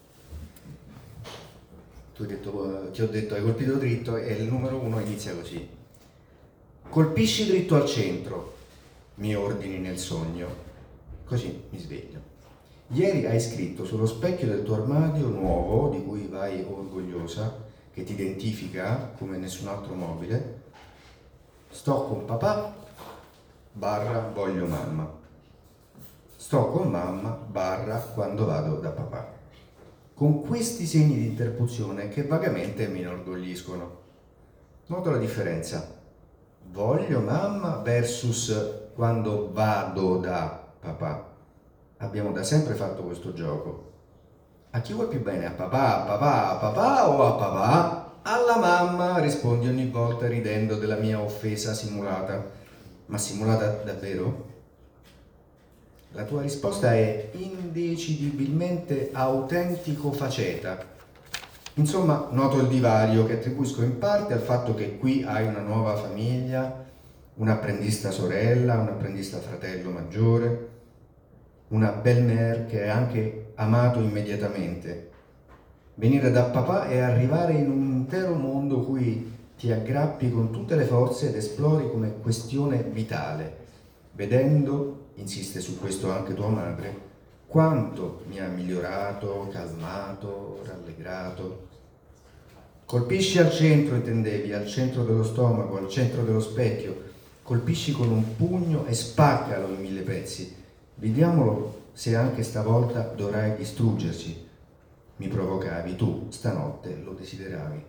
Ti ho detto hai colpito dritto, e il numero 1 inizia così: colpisci dritto al centro, mi ordini nel sogno, così mi sveglio. Ieri hai scritto sullo specchio del tuo armadio nuovo, di cui vai orgogliosa, che ti identifica come nessun altro mobile: sto con papà / voglio mamma, sto con mamma / quando vado da papà. Con questi segni di interpuzione che vagamente mi inorgogliscono. Noto la differenza: voglio mamma versus quando vado da papà. Abbiamo da sempre fatto questo gioco. A chi vuoi più bene? A papà o a papà? Alla mamma, rispondi ogni volta ridendo della mia offesa simulata. Ma simulata davvero? La tua risposta è indecidibilmente autentico faceta. Insomma, noto il divario che attribuisco in parte al fatto che qui hai una nuova famiglia, un'apprendista sorella, un apprendista fratello maggiore, una belle-mère che è anche amato immediatamente. Venire da papà è arrivare in un intero mondo cui ti aggrappi con tutte le forze ed esplori come questione vitale, vedendo, insiste su questo anche tua madre, quanto mi ha migliorato, calmato, rallegrato. Colpisci al centro, intendevi, al centro dello stomaco, al centro dello specchio, colpisci con un pugno e spaccalo in 1000 pezzi. Vediamolo se anche stavolta dovrai distruggerci. Mi provocavi, tu stanotte lo desideravi.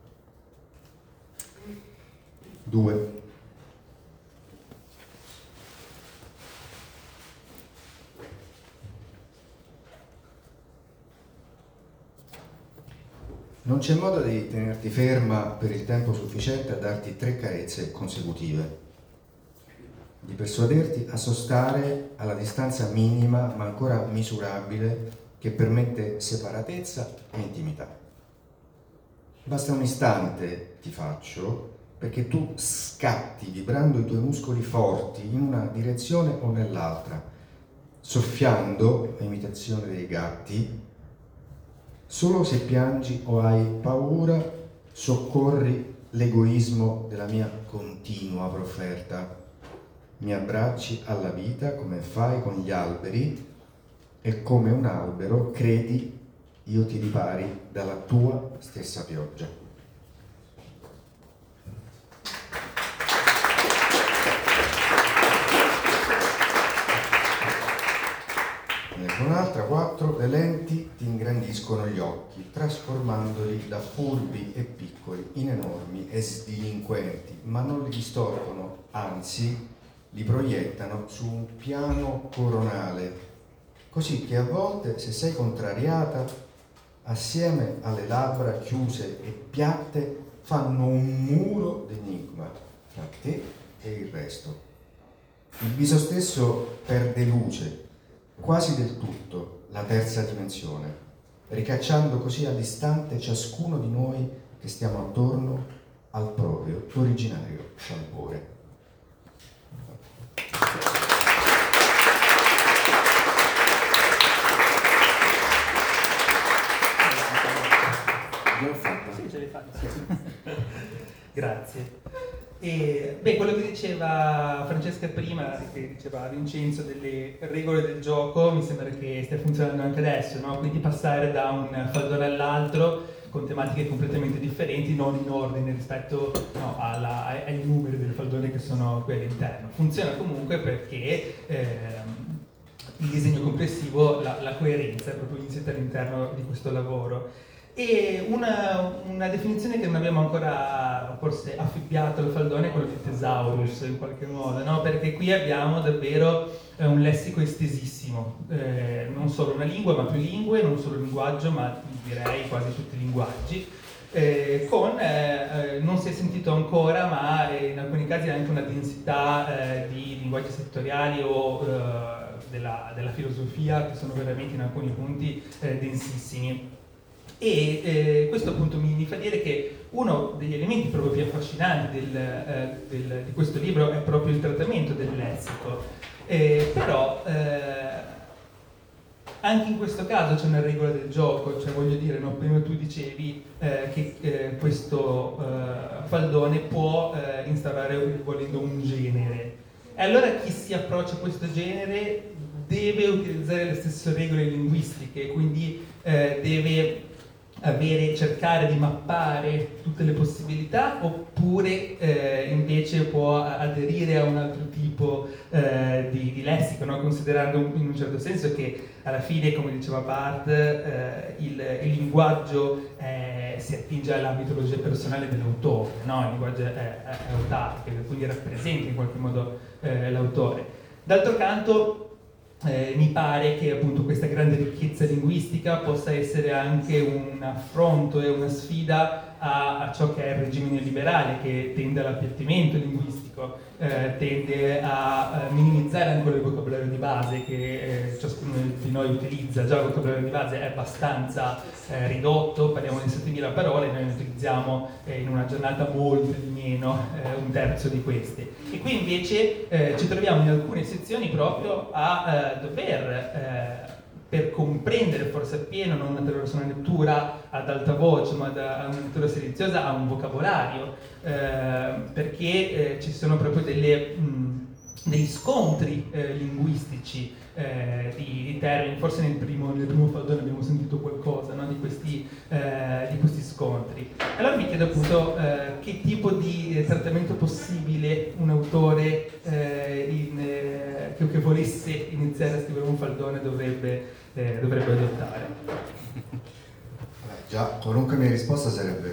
2. Non c'è modo di tenerti ferma per il tempo sufficiente a darti 3 carezze consecutive, di persuaderti a sostare alla distanza minima ma ancora misurabile che permette separatezza e intimità. Basta un istante, ti faccio, perché tu scatti vibrando i tuoi muscoli forti in una direzione o nell'altra, soffiando, a imitazione dei gatti. Solo se piangi o hai paura, soccorri l'egoismo della mia continua profferta. Mi abbracci alla vita come fai con gli alberi e come un albero credi io ti ripari dalla tua stessa pioggia. Ecco un'altra, 4. Le lenti ti ingrandiscono gli occhi, trasformandoli da furbi e piccoli in enormi e sdelinquenti, ma non li distorcono, anzi li proiettano su un piano coronale, così che a volte, se sei contrariata, assieme alle labbra chiuse e piatte, fanno un muro d'enigma tra te e il resto. Il viso stesso perde luce, quasi del tutto, la terza dimensione, ricacciando così all'istante ciascuno di noi che stiamo attorno al proprio originario scialpore.
Sì, ce l'hai fatta. Grazie. Quello che diceva Francesca prima, che diceva Vincenzo delle regole del gioco, mi sembra che stia funzionando anche adesso, no? Quindi passare da un faldone all'altro con tematiche completamente differenti, non in ordine rispetto ai numeri del faldone che sono qui all'interno. Funziona comunque perché il disegno complessivo, la coerenza è proprio insita all'interno di questo lavoro. E una definizione che non abbiamo ancora forse affibbiato al faldone è quello di thesaurus in qualche modo, no? Perché qui abbiamo davvero un lessico estesissimo, non solo una lingua ma più lingue, non solo il linguaggio ma direi quasi tutti i linguaggi, non si è sentito ancora ma in alcuni casi anche una densità di linguaggi settoriali o della filosofia che sono veramente in alcuni punti densissimi. E questo appunto mi fa dire che uno degli elementi proprio più affascinanti di questo libro è proprio il trattamento del lessico, però anche in questo caso c'è una regola del gioco, cioè voglio dire, no, prima tu dicevi che questo faldone può instaurare volendo un genere, e allora chi si approccia a questo genere deve utilizzare le stesse regole linguistiche, quindi deve cercare di mappare tutte le possibilità, oppure invece può aderire a un altro tipo di lessico, no? Considerando in un certo senso che alla fine, come diceva Barthes, il linguaggio si attinge alla mitologia personale dell'autore, no? Il linguaggio è autarico, quindi rappresenta in qualche modo l'autore. D'altro canto mi pare che appunto questa grande ricchezza linguistica possa essere anche un affronto e una sfida a ciò che è il regime neoliberale, che tende all'appiattimento linguistico, tende a minimizzare ancora il vocabolario di base che ciascuno di noi utilizza. Già il vocabolario di base è abbastanza ridotto, parliamo di 7.000 parole, noi ne utilizziamo in una giornata molto di meno, un terzo di queste. E qui invece ci troviamo in alcune sezioni proprio a dover per comprendere forse appieno non attraverso una lettura ad alta voce ma da una lettura silenziosa a un vocabolario, perché ci sono proprio degli scontri linguistici di termini. Forse nel primo faldone abbiamo sentito qualcosa, no, di questi scontri. Allora mi chiedo appunto che tipo di trattamento possibile un autore che volesse iniziare a scrivere un faldone dovrebbe adottare.
Già, qualunque mia risposta sarebbe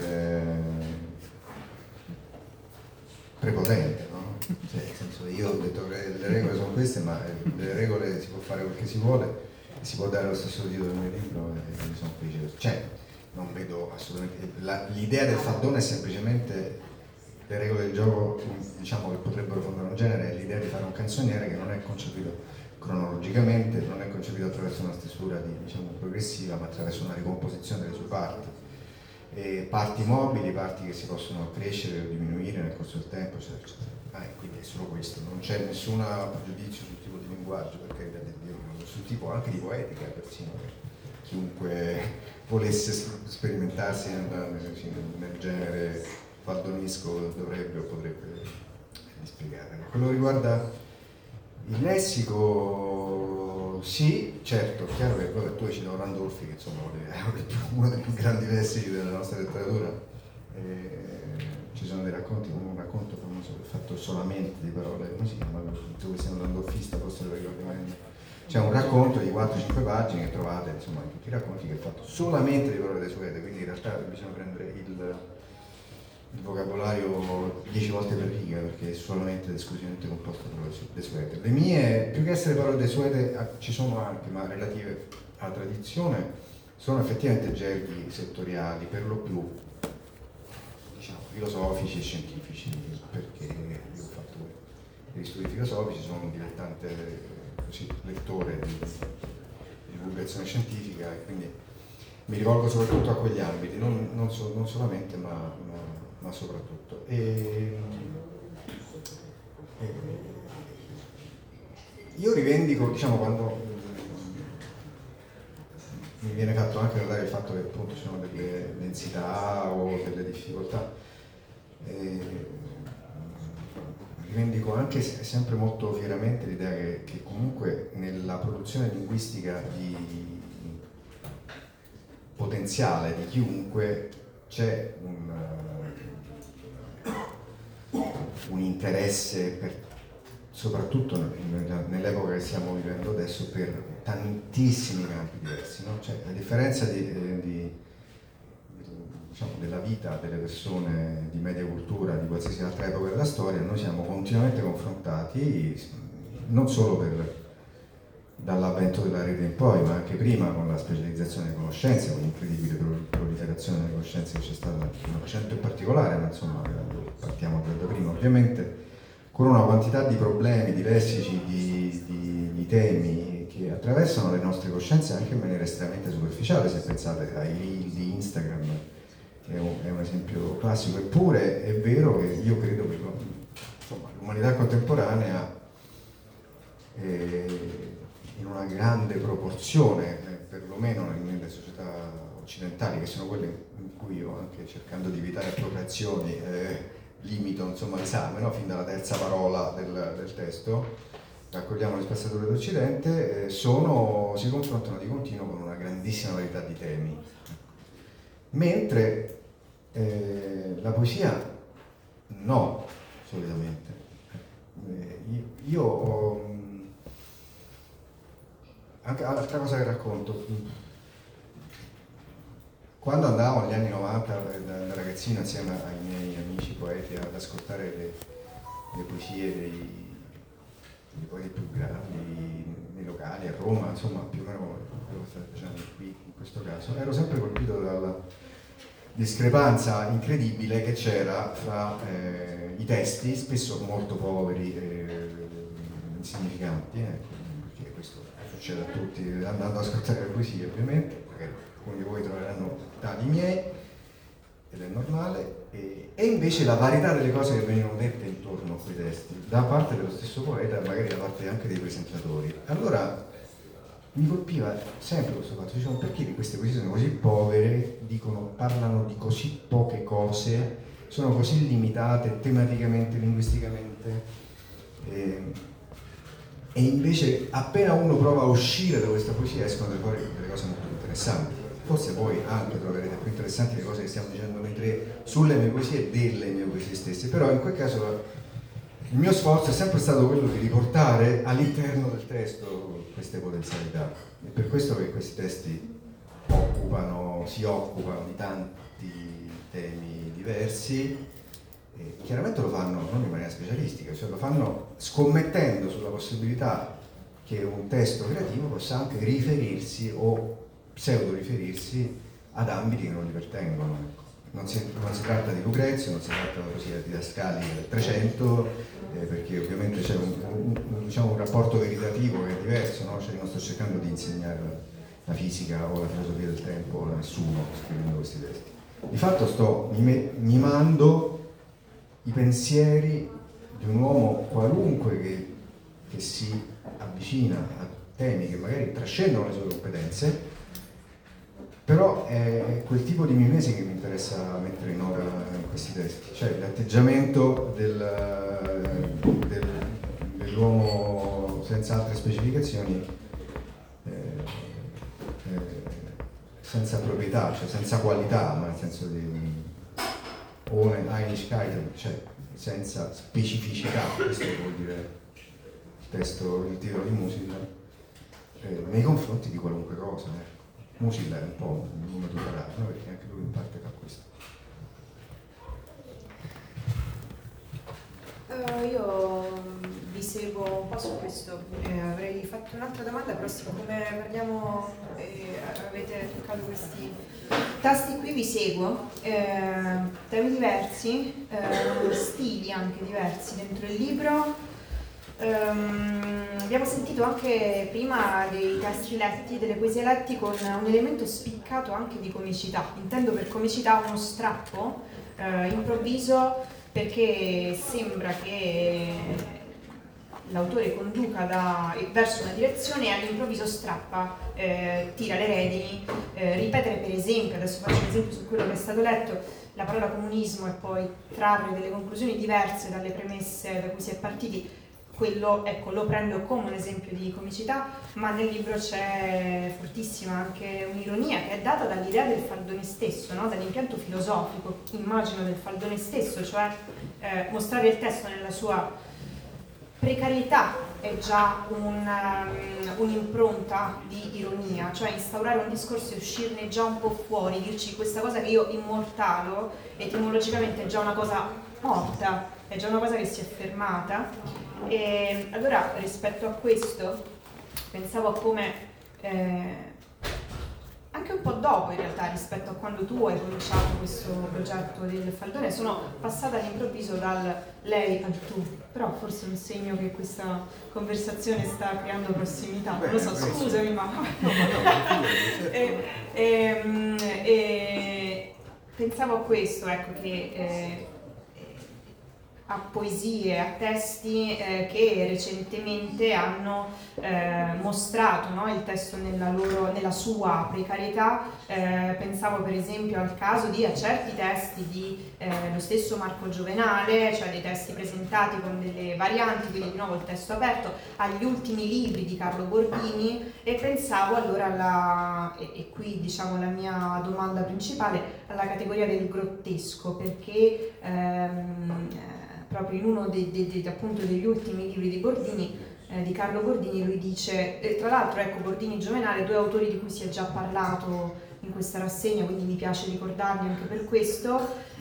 prepotente, no? Cioè, nel senso, io ho detto che le regole sono queste, ma delle regole si può fare quel che si vuole, e si può dare lo stesso titolo del mio libro, e mi sono felice. Cioè, non vedo assolutamente... l'idea del faldone è semplicemente le regole del gioco, diciamo, che potrebbero fondare un genere, è l'idea di fare un canzoniere che non è concepito cronologicamente, non è concepito attraverso una stesura diciamo, progressiva, ma attraverso una ricomposizione delle sue parti. Parti mobili, parti che si possono crescere o diminuire nel corso del tempo, eccetera, eccetera. Quindi è solo questo, non c'è nessun pregiudizio sul tipo di linguaggio, perché sul tipo anche di poetica persino, chiunque volesse sperimentarsi nel genere faldonisco dovrebbe o potrebbe spiegare. Quello che riguarda il lessico, sì, certo, chiaro che poi tu hai citato Landolfi, che insomma è uno dei più grandi lessici della nostra letteratura. Ci sono dei racconti, come un racconto famoso fatto solamente di parole, come si chiama? Tu che sei un landolfista, forse lo ricordi meglio. C'è un racconto di 4-5 pagine che trovate, insomma, in tutti i racconti, che è fatto solamente di parole desuete, quindi in realtà bisogna prendere il vocabolario 10 volte per riga, perché è solamente ed esclusivamente composto da parole desuete. Le mie, più che essere parole desuete, ci sono anche, ma relative alla tradizione, sono effettivamente gerghi settoriali, per lo più diciamo, filosofici e scientifici, perché io ho fatto degli studi filosofici, sono un dilettante così, lettore di divulgazione scientifica, e quindi mi rivolgo soprattutto a quegli ambiti, non solamente ma soprattutto. Io rivendico, diciamo, quando mi viene fatto anche notare il fatto che appunto ci sono delle densità o delle difficoltà, dico anche sempre molto fieramente l'idea che comunque nella produzione linguistica di potenziale di chiunque c'è un interesse soprattutto nell'epoca che stiamo vivendo adesso, per tantissimi campi diversi, no? Cioè, a differenza diciamo, della vita delle persone di media cultura di qualsiasi altra epoca della storia, noi siamo continuamente confrontati, non solo dall'avvento della rete in poi, ma anche prima con la specializzazione delle conoscenze, con l'incredibile proliferazione delle conoscenze che c'è stata nel Novecento in particolare, ma insomma partiamo da prima ovviamente, con una quantità di problemi, di lessici, di temi che attraversano le nostre coscienze anche in maniera estremamente superficiale, se pensate ai reel di Instagram, che è un esempio classico. Eppure è vero che io credo che l'umanità contemporanea in una grande proporzione, perlomeno nelle società occidentali, che sono quelle in cui io, anche cercando di evitare appropriazioni, limito insomma l'esame, no? Fin dalla terza parola del testo, raccogliamo le spazzature d'Occidente, si confrontano di continuo con una grandissima varietà di temi. Mentre la poesia no, solitamente. Io ho anche altra cosa che racconto, quando andavo negli anni 90 da ragazzino insieme ai miei amici poeti ad ascoltare le poesie dei poeti più grandi nei locali a Roma, insomma più o meno quello che state facendo qui in questo caso, ero sempre colpito dalla discrepanza incredibile che c'era fra i testi, spesso molto poveri e insignificanti, perché questo succede a tutti andando ad ascoltare le poesie ovviamente, perché alcuni di voi troveranno tali miei, ed è normale, e invece la varietà delle cose che venivano dette intorno a quei testi, da parte dello stesso poeta e magari da parte anche dei presentatori. Allora mi colpiva sempre questo fatto, dicevo, perché queste poesie sono così povere, parlano di così poche cose, sono così limitate tematicamente, linguisticamente, e invece appena uno prova a uscire da questa poesia escono fuori delle cose molto interessanti. Forse voi anche troverete più interessanti le cose che stiamo dicendo noi tre sulle mie poesie e delle mie poesie stesse, però in quel caso il mio sforzo è sempre stato quello di riportare all'interno del testo queste potenzialità. È per questo che questi testi si occupano di tanti temi diversi, e chiaramente lo fanno non in maniera specialistica, cioè lo fanno scommettendo sulla possibilità che un testo creativo possa anche riferirsi o pseudo riferirsi ad ambiti che non gli pertengono. Non si tratta di Lucrezio, non si tratta della poesia didascalica del 300, perché ovviamente c'è un rapporto veritativo che è diverso, no? Cioè, io non sto cercando di insegnare la fisica o la filosofia del tempo a nessuno scrivendo questi testi. Di fatto sto mimando i pensieri di un uomo qualunque che si avvicina a temi che magari trascendono le sue competenze, però è quel tipo di mimesi che mi interessa mettere in opera in questi testi, cioè l'atteggiamento dell'uomo senza altre specificazioni, senza proprietà, cioè senza qualità, ma nel senso di ohne Einigkeit, cioè senza specificità, questo vuol dire il titolo di Musil, nei confronti di qualunque cosa. Musil è un po' un nome tutelato, no? Perché anche lui in parte fa questo.
Io vi seguo un po' su questo, avrei fatto un'altra domanda, però siccome parliamo avete toccato questi tasti qui, vi seguo, temi diversi, stili anche diversi dentro il libro. Abbiamo sentito anche prima dei testi letti, delle poesie letti con un elemento spiccato anche di comicità. Intendo per comicità uno strappo improvviso, perché sembra che l'autore conduca verso una direzione e all'improvviso strappa, tira le redini, ripetere per esempio, adesso faccio un esempio su quello che è stato letto, la parola comunismo e poi trarre delle conclusioni diverse dalle premesse da cui si è partiti, quello, ecco, lo prendo come un esempio di comicità, ma nel libro c'è fortissima anche un'ironia che è data dall'idea del faldone stesso, no? Dall'impianto filosofico, immagino, del faldone stesso, cioè mostrare il testo nella sua precarietà è già un'impronta di ironia, cioè instaurare un discorso e uscirne già un po' fuori, dirci questa cosa che io immortalo, etimologicamente è già una cosa morta, è già una cosa che si è fermata. E allora rispetto a questo pensavo a come anche un po' dopo in realtà rispetto a quando tu hai cominciato questo progetto del faldone sono passata all'improvviso dal lei al tu, però forse è un segno che questa conversazione sta creando prossimità, non lo so, scusami ma pensavo a questo, ecco, che a poesie, a testi che recentemente hanno mostrato, no, il testo nella sua precarietà. Pensavo per esempio al caso a certi testi di lo stesso Marco Giovenale, cioè dei testi presentati con delle varianti, quindi di nuovo il testo aperto, agli ultimi libri di Carlo Bordini, e pensavo allora e qui diciamo la mia domanda principale, alla categoria del grottesco, perché proprio in uno appunto degli ultimi libri di Bordini, di Carlo Bordini, lui dice, tra l'altro ecco Bordini e Giovenale, due autori di cui si è già parlato in questa rassegna, quindi mi piace ricordarli anche per questo.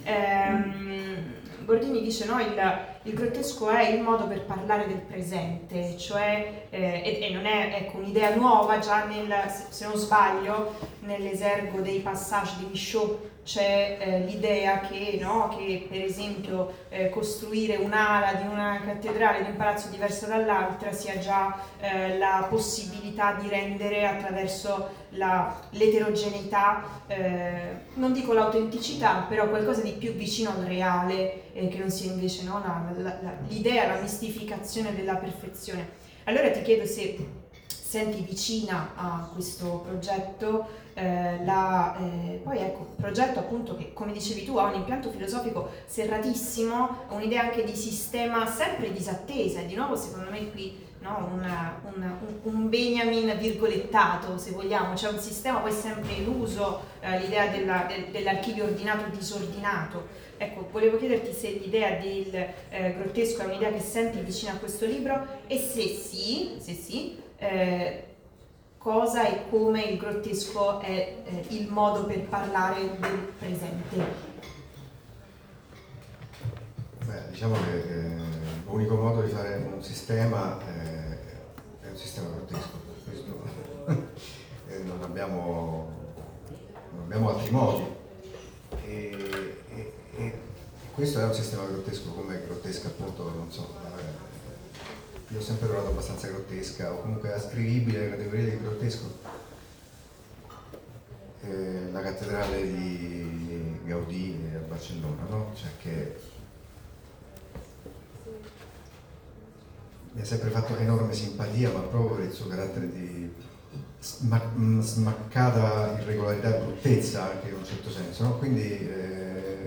Bordini dice no, il grottesco è il modo per parlare del presente, cioè e non è ecco, un'idea nuova, già se non sbaglio nell'esergo dei passaggi di Michaud c'è l'idea che, no, che per esempio costruire un'ala di una cattedrale, di un palazzo diversa dall'altra sia già la possibilità di rendere attraverso l'eterogeneità, non dico l'autenticità, però qualcosa di più vicino al reale, che non sia invece no, l'idea, la mistificazione della perfezione. Allora ti chiedo se senti vicina a questo progetto, poi ecco, progetto appunto che come dicevi tu ha un impianto filosofico serratissimo, un'idea anche di sistema sempre disattesa, e di nuovo secondo me qui no, un Benjamin virgolettato se vogliamo, c'è un sistema poi sempre eluso, l'idea dell'archivio ordinato e disordinato. Ecco, volevo chiederti se l'idea del grottesco è un'idea che senti vicina a questo libro, e se sì, cosa e come il grottesco è il modo per parlare del presente.
Beh, diciamo che l'unico modo di fare un sistema è un sistema grottesco, per questo non abbiamo altri modi. E questo è un sistema grottesco, come grottesca appunto, non so, io ho sempre trovato abbastanza grottesca, o comunque ascrivibile alla categoria di grottesco la cattedrale di Gaudì a Barcellona, no? Cioè che mi ha sempre fatto enorme simpatia, ma proprio per il suo carattere di smaccata irregolarità e bruttezza anche in un certo senso, no? Quindi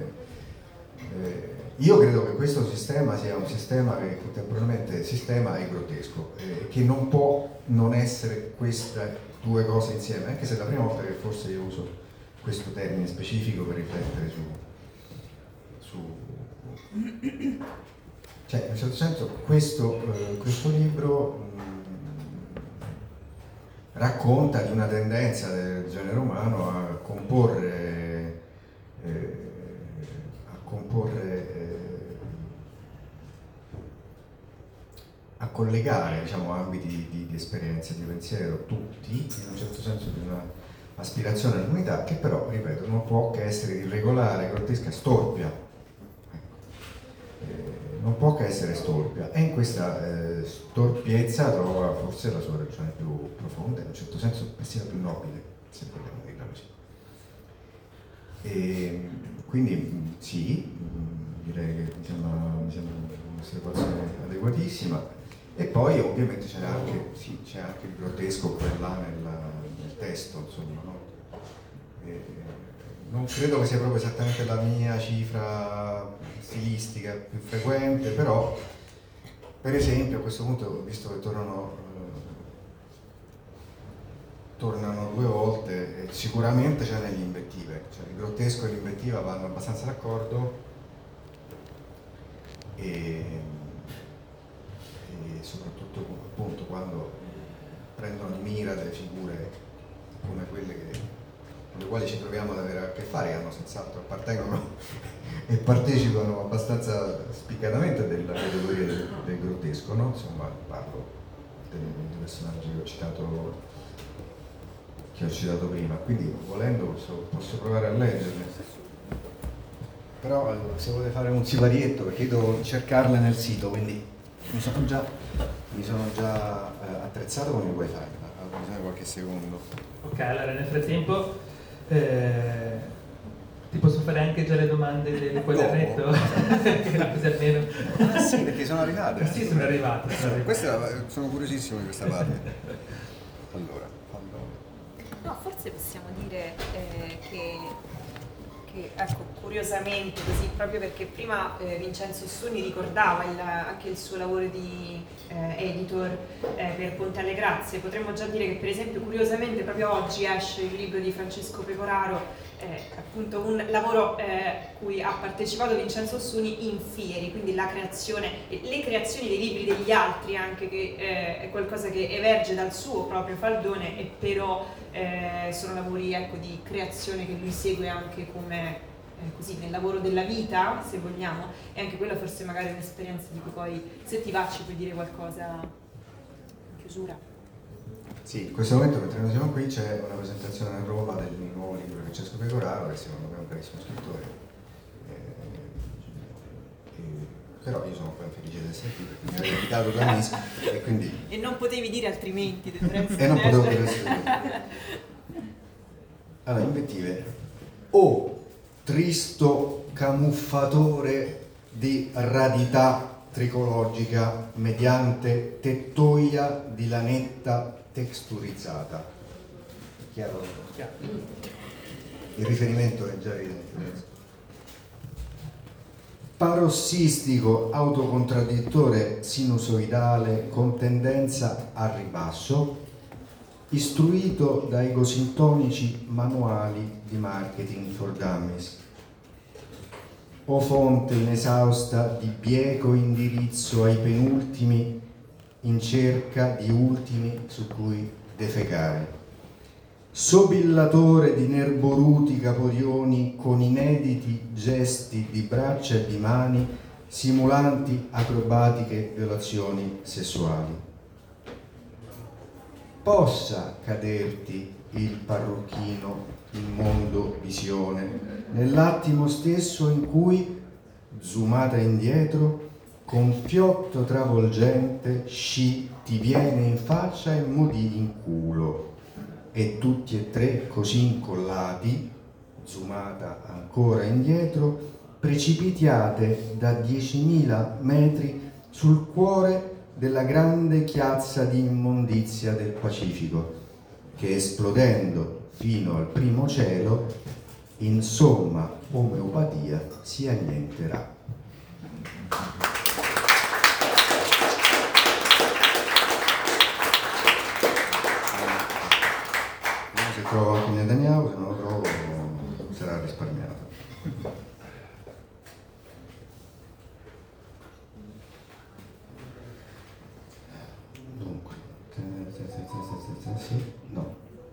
io credo che questo sistema sia un sistema che contemporaneamente sistema e grottesco, che non può non essere queste due cose insieme, anche se è la prima volta che forse io uso questo termine specifico per riflettere cioè in un certo senso questo libro racconta di una tendenza del genere umano a comporre a collegare, diciamo, ambiti di esperienza, di pensiero, tutti, in un certo senso di una aspirazione all'unità, che però, ripeto, non può che essere irregolare, grottesca, storpia. Non può che essere storpia, e in questa storpiezza trova forse la sua ragione più profonda, in un certo senso persino più nobile, se vogliamo dirla così. E quindi sì, direi che mi sembra un'osservazione adeguatissima. E poi ovviamente c'è anche il grottesco qua e là nel testo, insomma, no? non credo che sia proprio esattamente la mia cifra stilistica più frequente, però per esempio a questo punto, visto che tornano 2 volte, sicuramente c'è nelle invettive, cioè il grottesco e l'invettiva vanno abbastanza d'accordo, e soprattutto appunto quando prendono di mira delle figure come quelle con le quali ci troviamo ad avere a che fare, che hanno senz'altro appartengono e partecipano abbastanza spiccatamente della categoria del grottesco, no? Insomma, parlo dei personaggi che ho citato prima, quindi volendo posso provare a leggerle. Però se volete fare un siparietto, perché io devo cercarle nel sito, quindi mi sono già attrezzato con il wifi, ma bisogna qualche secondo.
Ok, allora nel frattempo ti posso fare anche già le domande del quadernetto? Così almeno.
Ah sì, perché sono arrivate.
Sì, sono arrivate.
Sono curiosissimo di questa parte. Allora.
No, forse possiamo dire che ecco, curiosamente così, proprio perché prima Vincenzo Sonni ricordava anche il suo lavoro di editor per Ponte alle Grazie, potremmo già dire che per esempio curiosamente proprio oggi esce il libro di Francesco Pecoraro, appunto un lavoro cui ha partecipato Vincenzo Sonni in Fieri, quindi le creazioni dei libri degli altri anche, che è qualcosa che emerge dal suo proprio faldone, e però sono lavori, ecco, di creazione che lui segue anche come così nel lavoro della vita, se vogliamo, e anche quella forse magari è un'esperienza di cui poi, se ti va, ci puoi dire qualcosa in chiusura.
Sì, in questo momento mentre noi siamo qui c'è una presentazione a Roma del nuovo libro di Francesco Pecoraro, che secondo me è un bravissimo scrittore, però io sono ben felice di essere qui perché mi avete invitato da Nis e quindi...
E non potevi dire altrimenti, del resto.
E non potevo dire altrimenti. Allora, invettive. O tristo camuffatore di radità tricologica mediante tettoia di lanetta texturizzata. Chiaro? Il riferimento è già evidente. Parossistico autocontradittore sinusoidale con tendenza al ribasso, istruito da egosintonici manuali di marketing for dummies, o fonte inesausta di bieco indirizzo ai penultimi in cerca di ultimi su cui defecare, sobillatore di nerboruti caporioni con inediti gesti di braccia e di mani simulanti acrobatiche violazioni sessuali. Possa caderti il parrucchino in mondo visione nell'attimo stesso in cui, zoomata indietro, con fiotto travolgente sci ti viene in faccia e modi in culo, e tutti e tre così incollati, zoomata ancora indietro, precipitiate da 10.000 metri sul cuore della grande chiazza di immondizia del Pacifico, che esplodendo fino al primo cielo, in somma omeopatia si annienterà. Se trovo anche Netanyahu, se non lo trovo sarà risparmiato. Dunque, sì, no.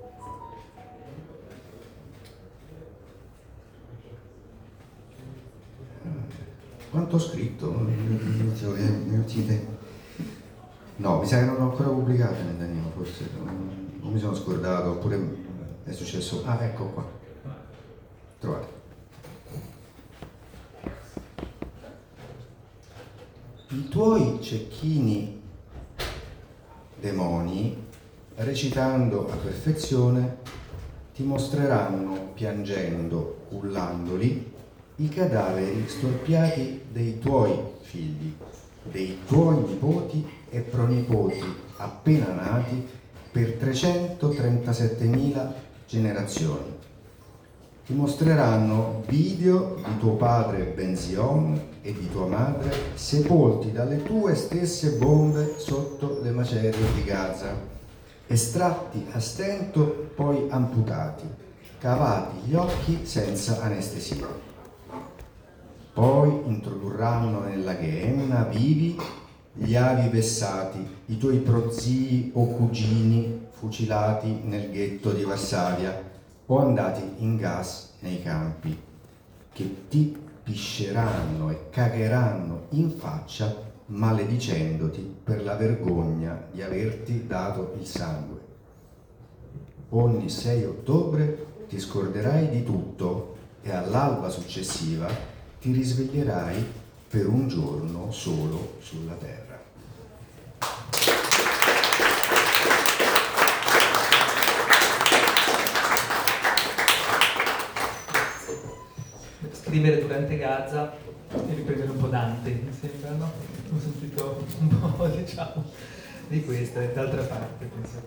Quanto ho scritto? No, mi sa che non l'ho ancora pubblicato Netanyahu, forse non mi sono scordato, oppure è successo. Ah, ecco qua. Trovate. I tuoi cecchini demoni, recitando a perfezione, ti mostreranno, piangendo, cullandoli, i cadaveri storpiati dei tuoi figli, dei tuoi nipoti e pronipoti appena nati per 337.000 generazioni. ti mostreranno video di tuo padre Ben-Zion e di tua madre sepolti dalle tue stesse bombe sotto le macerie di Gaza, estratti a stento poi amputati, cavati gli occhi senza anestesia. Poi introdurranno nella Gehenna vivi gli avi vessati, i tuoi prozii o cugini fucilati nel ghetto di Varsavia o andati in gas nei campi, che ti pisceranno e cagheranno in faccia maledicendoti per la vergogna di averti dato il sangue. Ogni 6 ottobre ti scorderai di tutto e all'alba successiva ti risveglierai per un giorno solo sulla terra.
Scrivere durante Gaza e riprendere un po' Dante, mi sembra, no? Ho sentito un po', diciamo, di questa e d'altra parte, penso.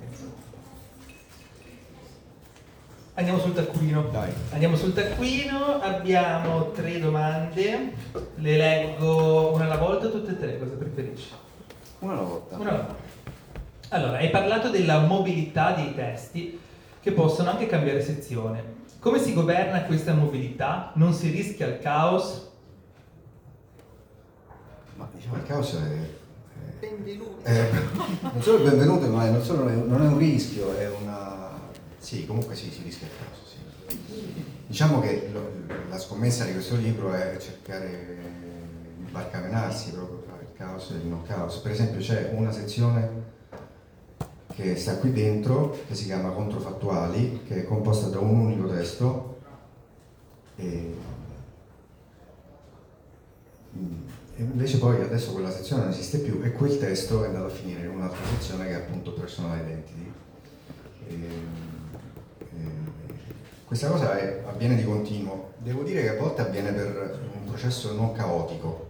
Andiamo sul taccuino.
Dai.
Andiamo sul taccuino, abbiamo 3 domande, le leggo una alla volta, tutte e 3, cosa preferisci?
Una alla volta.
Una alla volta. Allora, hai parlato della mobilità dei testi che possono anche cambiare sezione. Come si governa questa mobilità? Non si rischia il caos?
Ma diciamo il caos è
Benvenuti.
non solo il benvenuto, ma non è un rischio, è una... Sì, comunque sì, si rischia il caos. Sì. Diciamo che la scommessa di questo libro è cercare di barcamenarsi proprio tra il caos e il non caos. Per esempio c'è una sezione che sta qui dentro, che si chiama Controfattuali, che è composta da un unico testo e invece poi adesso quella sezione non esiste più e quel testo è andato a finire in un'altra sezione che è appunto Personal Identity. Questa cosa avviene di continuo, devo dire che a volte avviene per un processo non caotico,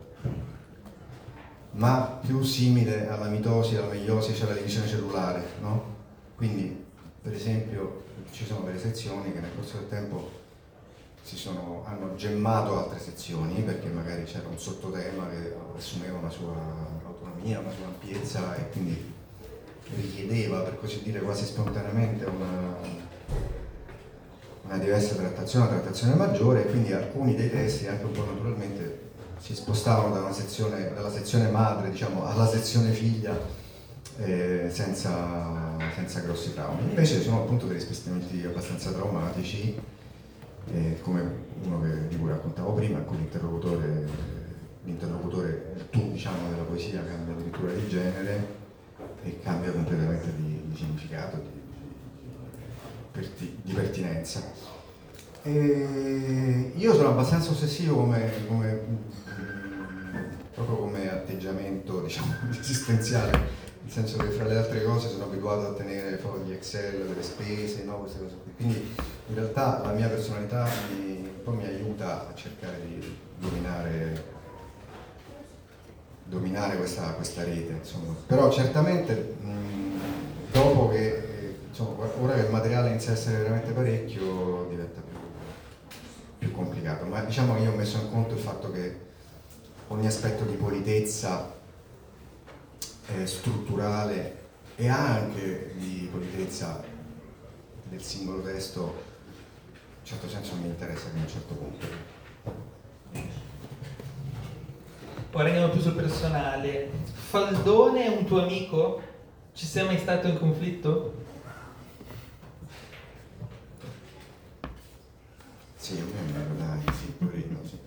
ma più simile alla mitosi, alla meiosi, cioè alla divisione cellulare, no? Quindi, per esempio, ci sono delle sezioni che nel corso del tempo hanno gemmato altre sezioni, perché magari c'era un sottotema che assumeva una sua autonomia, una sua ampiezza e quindi richiedeva, per così dire, quasi spontaneamente una diversa trattazione, una trattazione maggiore, e quindi alcuni dei testi anche un po' naturalmente si spostavano dalla sezione madre, diciamo, alla sezione figlia senza grossi traumi. Invece ci sono appunto degli spostamenti abbastanza traumatici, come uno di cui raccontavo prima, in cui l'interlocutore, il tu, diciamo, della poesia cambia addirittura di genere e cambia completamente di significato, di pertinenza. Io sono abbastanza ossessivo proprio come atteggiamento, diciamo, esistenziale, nel senso che fra le altre cose sono abituato a tenere fogli Excel delle spese, no? Queste cose qui. Quindi in realtà la mia personalità un po' mi aiuta a cercare di dominare questa rete, insomma. Però certamente dopo che insomma, ora che il materiale inizia a essere veramente parecchio diventa più complicato, ma diciamo io ho messo in conto il fatto che ogni aspetto di politezza strutturale e anche di politezza del singolo testo in un certo senso mi interessa fino a un certo punto.
Ora andiamo più sul personale. Faldone è un tuo amico? Ci sei mai stato in conflitto?
Sì, dai, sì, poverino, sì.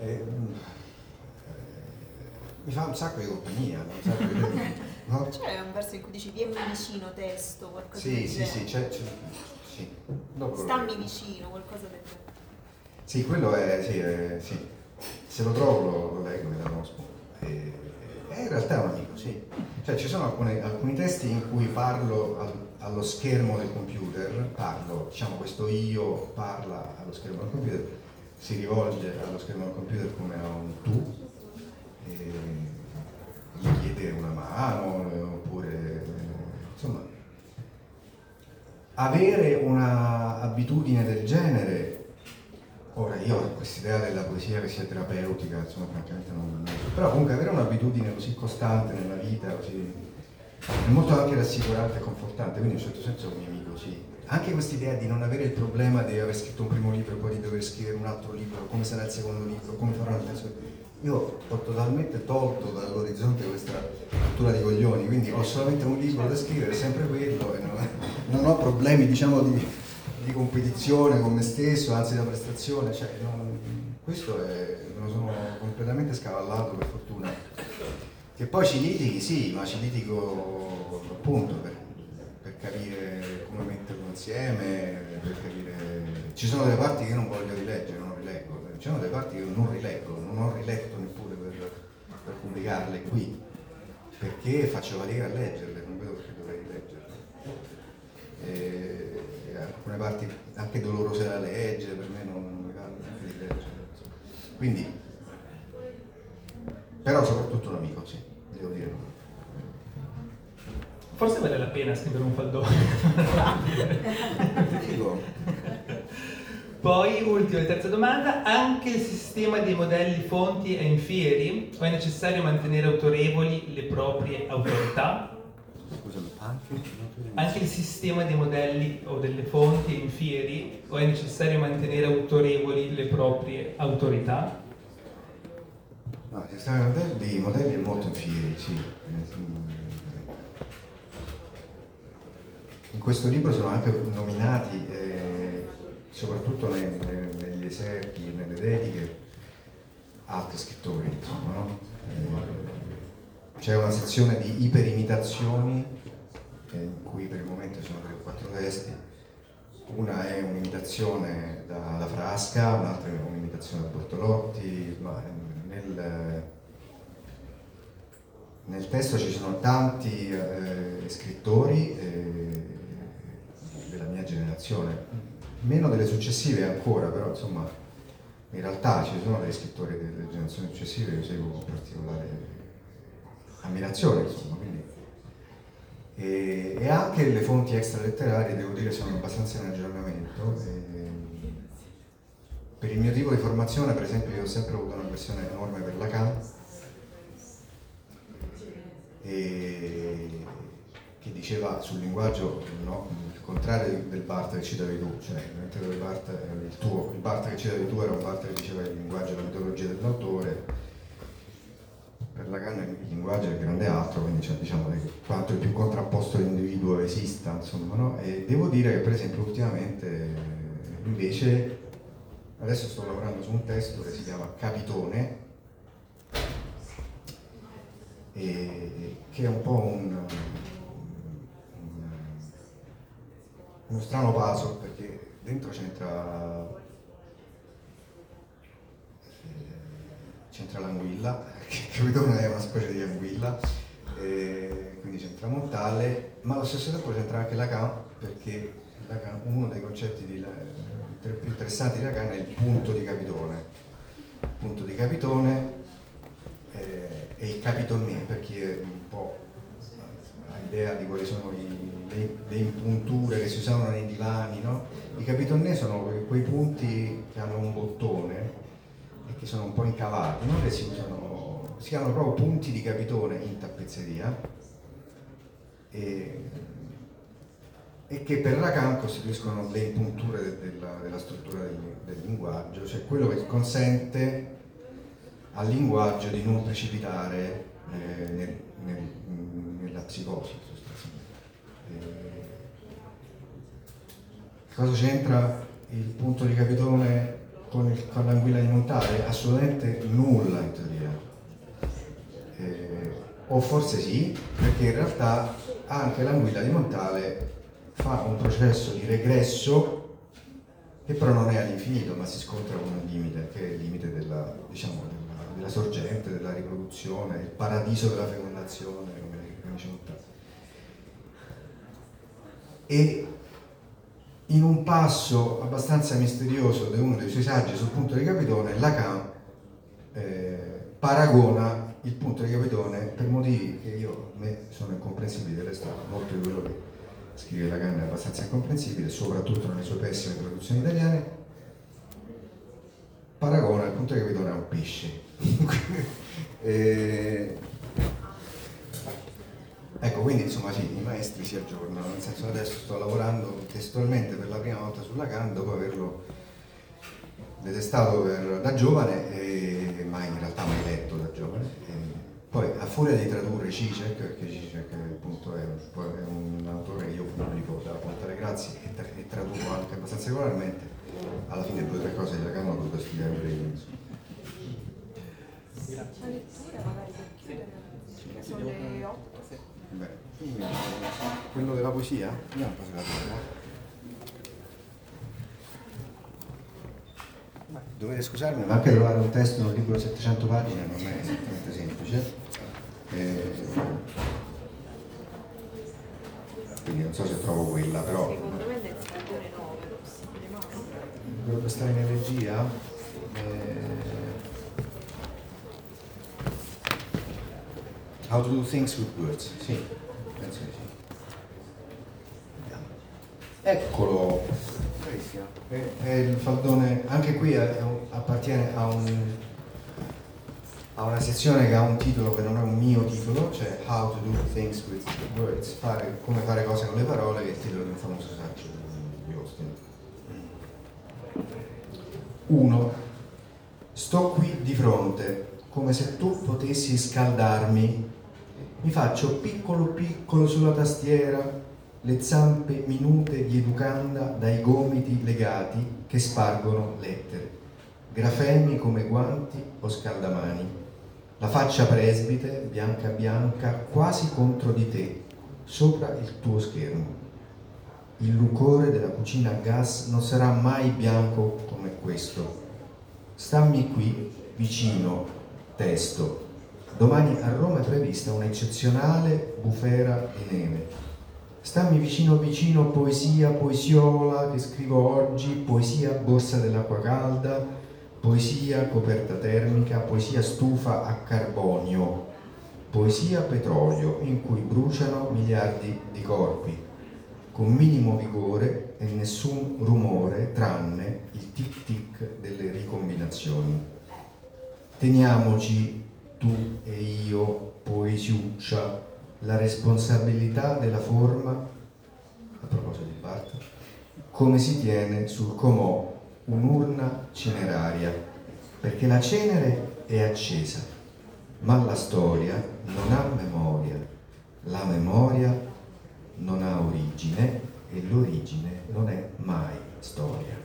Mi fa un sacco di compagnia, un sacco di... no?
C'è un verso in cui dici vieni vicino testo, qualcosa
Sì,
del
sì,
genere.
sì, sì. Dopo
Stammi vicino, qualcosa del genere.
Sì, quello sì. Se lo trovo lo leggo, mi dà uno spunto. In realtà è un amico, sì. Cioè ci sono alcuni testi in cui parlo allo schermo del computer, diciamo questo io parla allo schermo del computer, si rivolge allo schermo del computer come a un tu, gli chiede una mano, oppure insomma avere una abitudine del genere Ora io ho quest'idea della poesia che sia terapeutica, insomma francamente non so. Però comunque avere un'abitudine così costante nella vita, così, è molto anche rassicurante e confortante, quindi in un certo senso mi amico, sì. Anche quest'idea di non avere il problema di aver scritto un primo libro e poi di dover scrivere un altro libro, come sarà il secondo libro, come farò il terzo. Io ho totalmente tolto dall'orizzonte questa cultura di coglioni, quindi ho solamente un libro da scrivere, sempre quello, e non ho problemi, diciamo, di competizione con me stesso, anzi da prestazione, cioè, questo me lo sono completamente scavallato, per fortuna. Che poi ci litighi, sì, ma ci litigo appunto per capire come metterlo insieme, per capire. Ci sono delle parti che io non voglio rileggere, non rileggo, ci sono delle parti che io non rileggo, non ho riletto neppure per pubblicarle qui, perché faccio fatica a leggerle, non vedo perché dovrei leggerle. Alcune parti anche dolorose da leggere, per me non mi vanno neanche di leggere. Quindi, però soprattutto un amico, sì, devo dire.
Forse vale la pena scrivere un faldone.
Dico.
Poi, ultima e terza domanda, anche il sistema dei modelli fonti è in fieri o è necessario mantenere autorevoli le proprie autorità?
Scusami,
Anche il sistema dei modelli o delle fonti è in fieri o è necessario mantenere autorevoli le proprie autorità?
No, il sistema dei modelli è molto in fieri, sì. In questo libro sono anche nominati, soprattutto negli eserchi, nelle dediche, altri scrittori, insomma, no? C'è una sezione di iperimitazioni in cui per il momento ci sono 3 o 4 testi. Una è un'imitazione da Frasca, un'altra è un'imitazione da Bortolotti, ma nel testo ci sono tanti scrittori della mia generazione, meno delle successive ancora, però insomma in realtà ci sono degli scrittori delle generazioni successive che io seguo con particolare ammirazione, insomma, quindi. E anche le fonti extraletterarie, devo dire, sono abbastanza in aggiornamento. Per il mio tipo di formazione, per esempio, io ho sempre avuto una passione enorme per Lacan, che diceva sul linguaggio, no, il contrario del Barthes che citavi tu, cioè mentre il Barthes che citavi tu era un Barthes che diceva che il linguaggio è la mitologia dell'autore. Per Lacan il linguaggio è il grande altro, quindi cioè, diciamo che quanto il più contrapposto l'individuo esista, insomma, no? E devo dire che per esempio ultimamente invece adesso sto lavorando su un testo che si chiama Capitone, che è un po' uno strano puzzle, perché dentro c'entra l'anguilla, che Capitone è una specie di anguilla, quindi c'entra Montale, ma allo stesso tempo c'entra anche Lacan, perché Lacan, uno dei concetti più interessanti di Lacan è il punto di Capitone. Il punto di Capitone è il capitonné, per chi è un po' ha idea di quali sono le impunture che si usavano nei divani, no? I capitonné sono quei punti che hanno un bottone e che sono un po' incavati, no? Che si chiamano proprio punti di Capitone in tappezzeria e che per Lacan costituiscono le impunture della struttura del linguaggio, cioè quello che consente al linguaggio di non precipitare nella psicosi, sostanzialmente. Cosa c'entra il punto di Capitone con l'anguilla di Montale? Assolutamente nulla in teoria. O forse sì, perché in realtà anche l'anguilla di Montale fa un processo di regresso che però non è all'infinito, ma si scontra con un limite, che è il limite della sorgente, della riproduzione, il paradiso della fecondazione, come dice Montale. E in un passo abbastanza misterioso di uno dei suoi saggi sul punto di Capitone, Lacan paragona il punto di Capitone per motivi che a me sono incomprensibili, del resto molto di quello che scrive Lacan è abbastanza incomprensibile, soprattutto nelle sue pessime traduzioni italiane, paragona, il punto è che vedono è un pesce. Ecco, quindi insomma sì, i maestri si aggiornano, nel senso adesso sto lavorando testualmente per la prima volta sulla Kant dopo averlo detestato da giovane, ma in realtà mai letto da giovane. Poi a furia di tradurre Zizek, perché Zizek appunto è un autore che io pubblico da Ponte alle Grazie e traduco anche abbastanza regolarmente, alla fine 2 o 3 cose della Kant ho dovuto studiare brevi.
La lettura magari per chiudere, perché sono le 8.
Beh, quindi quello della poesia? Andiamo un po' sulla poesia. Dovete scusarmi, ma anche trovare un testo in un libro di 700 pagine non è esattamente semplice. Quindi non so se trovo quella, però.
Secondo me nel stagione 9 è possibile, no?
Dovrebbe stare in elegia. How to do things with words, sì, penso di sì. Eccolo, è il faldone, anche qui appartiene a una sezione che ha un titolo che non è un mio titolo, cioè How to do things with words, come fare cose con le parole, che è il titolo di un famoso saggio di Austin. 1. Sto qui di fronte, come se tu potessi scaldarmi. Mi faccio piccolo piccolo sulla tastiera, le zampe minute di educanda dai gomiti legati che spargono lettere, grafemi come guanti o scaldamani, la faccia presbite, bianca bianca, quasi contro di te, sopra il tuo schermo. Il lucore della cucina a gas non sarà mai bianco come questo. Stammi qui, vicino, testo. Domani a Roma è prevista un'eccezionale bufera di neve. Stammi vicino vicino, poesia, poesiola che scrivo oggi, poesia borsa dell'acqua calda, poesia coperta termica, poesia stufa a carbonio, poesia petrolio in cui bruciano miliardi di corpi, con minimo vigore e nessun rumore tranne il tic-tic delle ricombinazioni. Teniamoci tu e io, poesiuccia, la responsabilità della forma, a proposito di Barthes, come si tiene sul comò un'urna cineraria, perché la cenere è accesa, ma la storia non ha memoria, la memoria non ha origine e l'origine non è mai storia.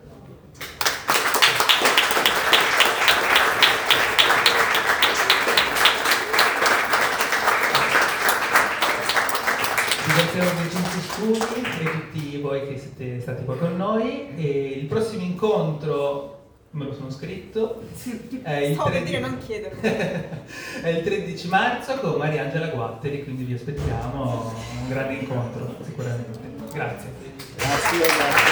Ringraziamo Vincenzo Scudi e tutti voi che siete stati qua con noi. E il prossimo incontro, me lo sono scritto, è il, 13...
non chiederlo.
è il 13 marzo con Mariangela Guatteri, quindi vi aspettiamo un grande incontro sicuramente. Grazie.
Grazie.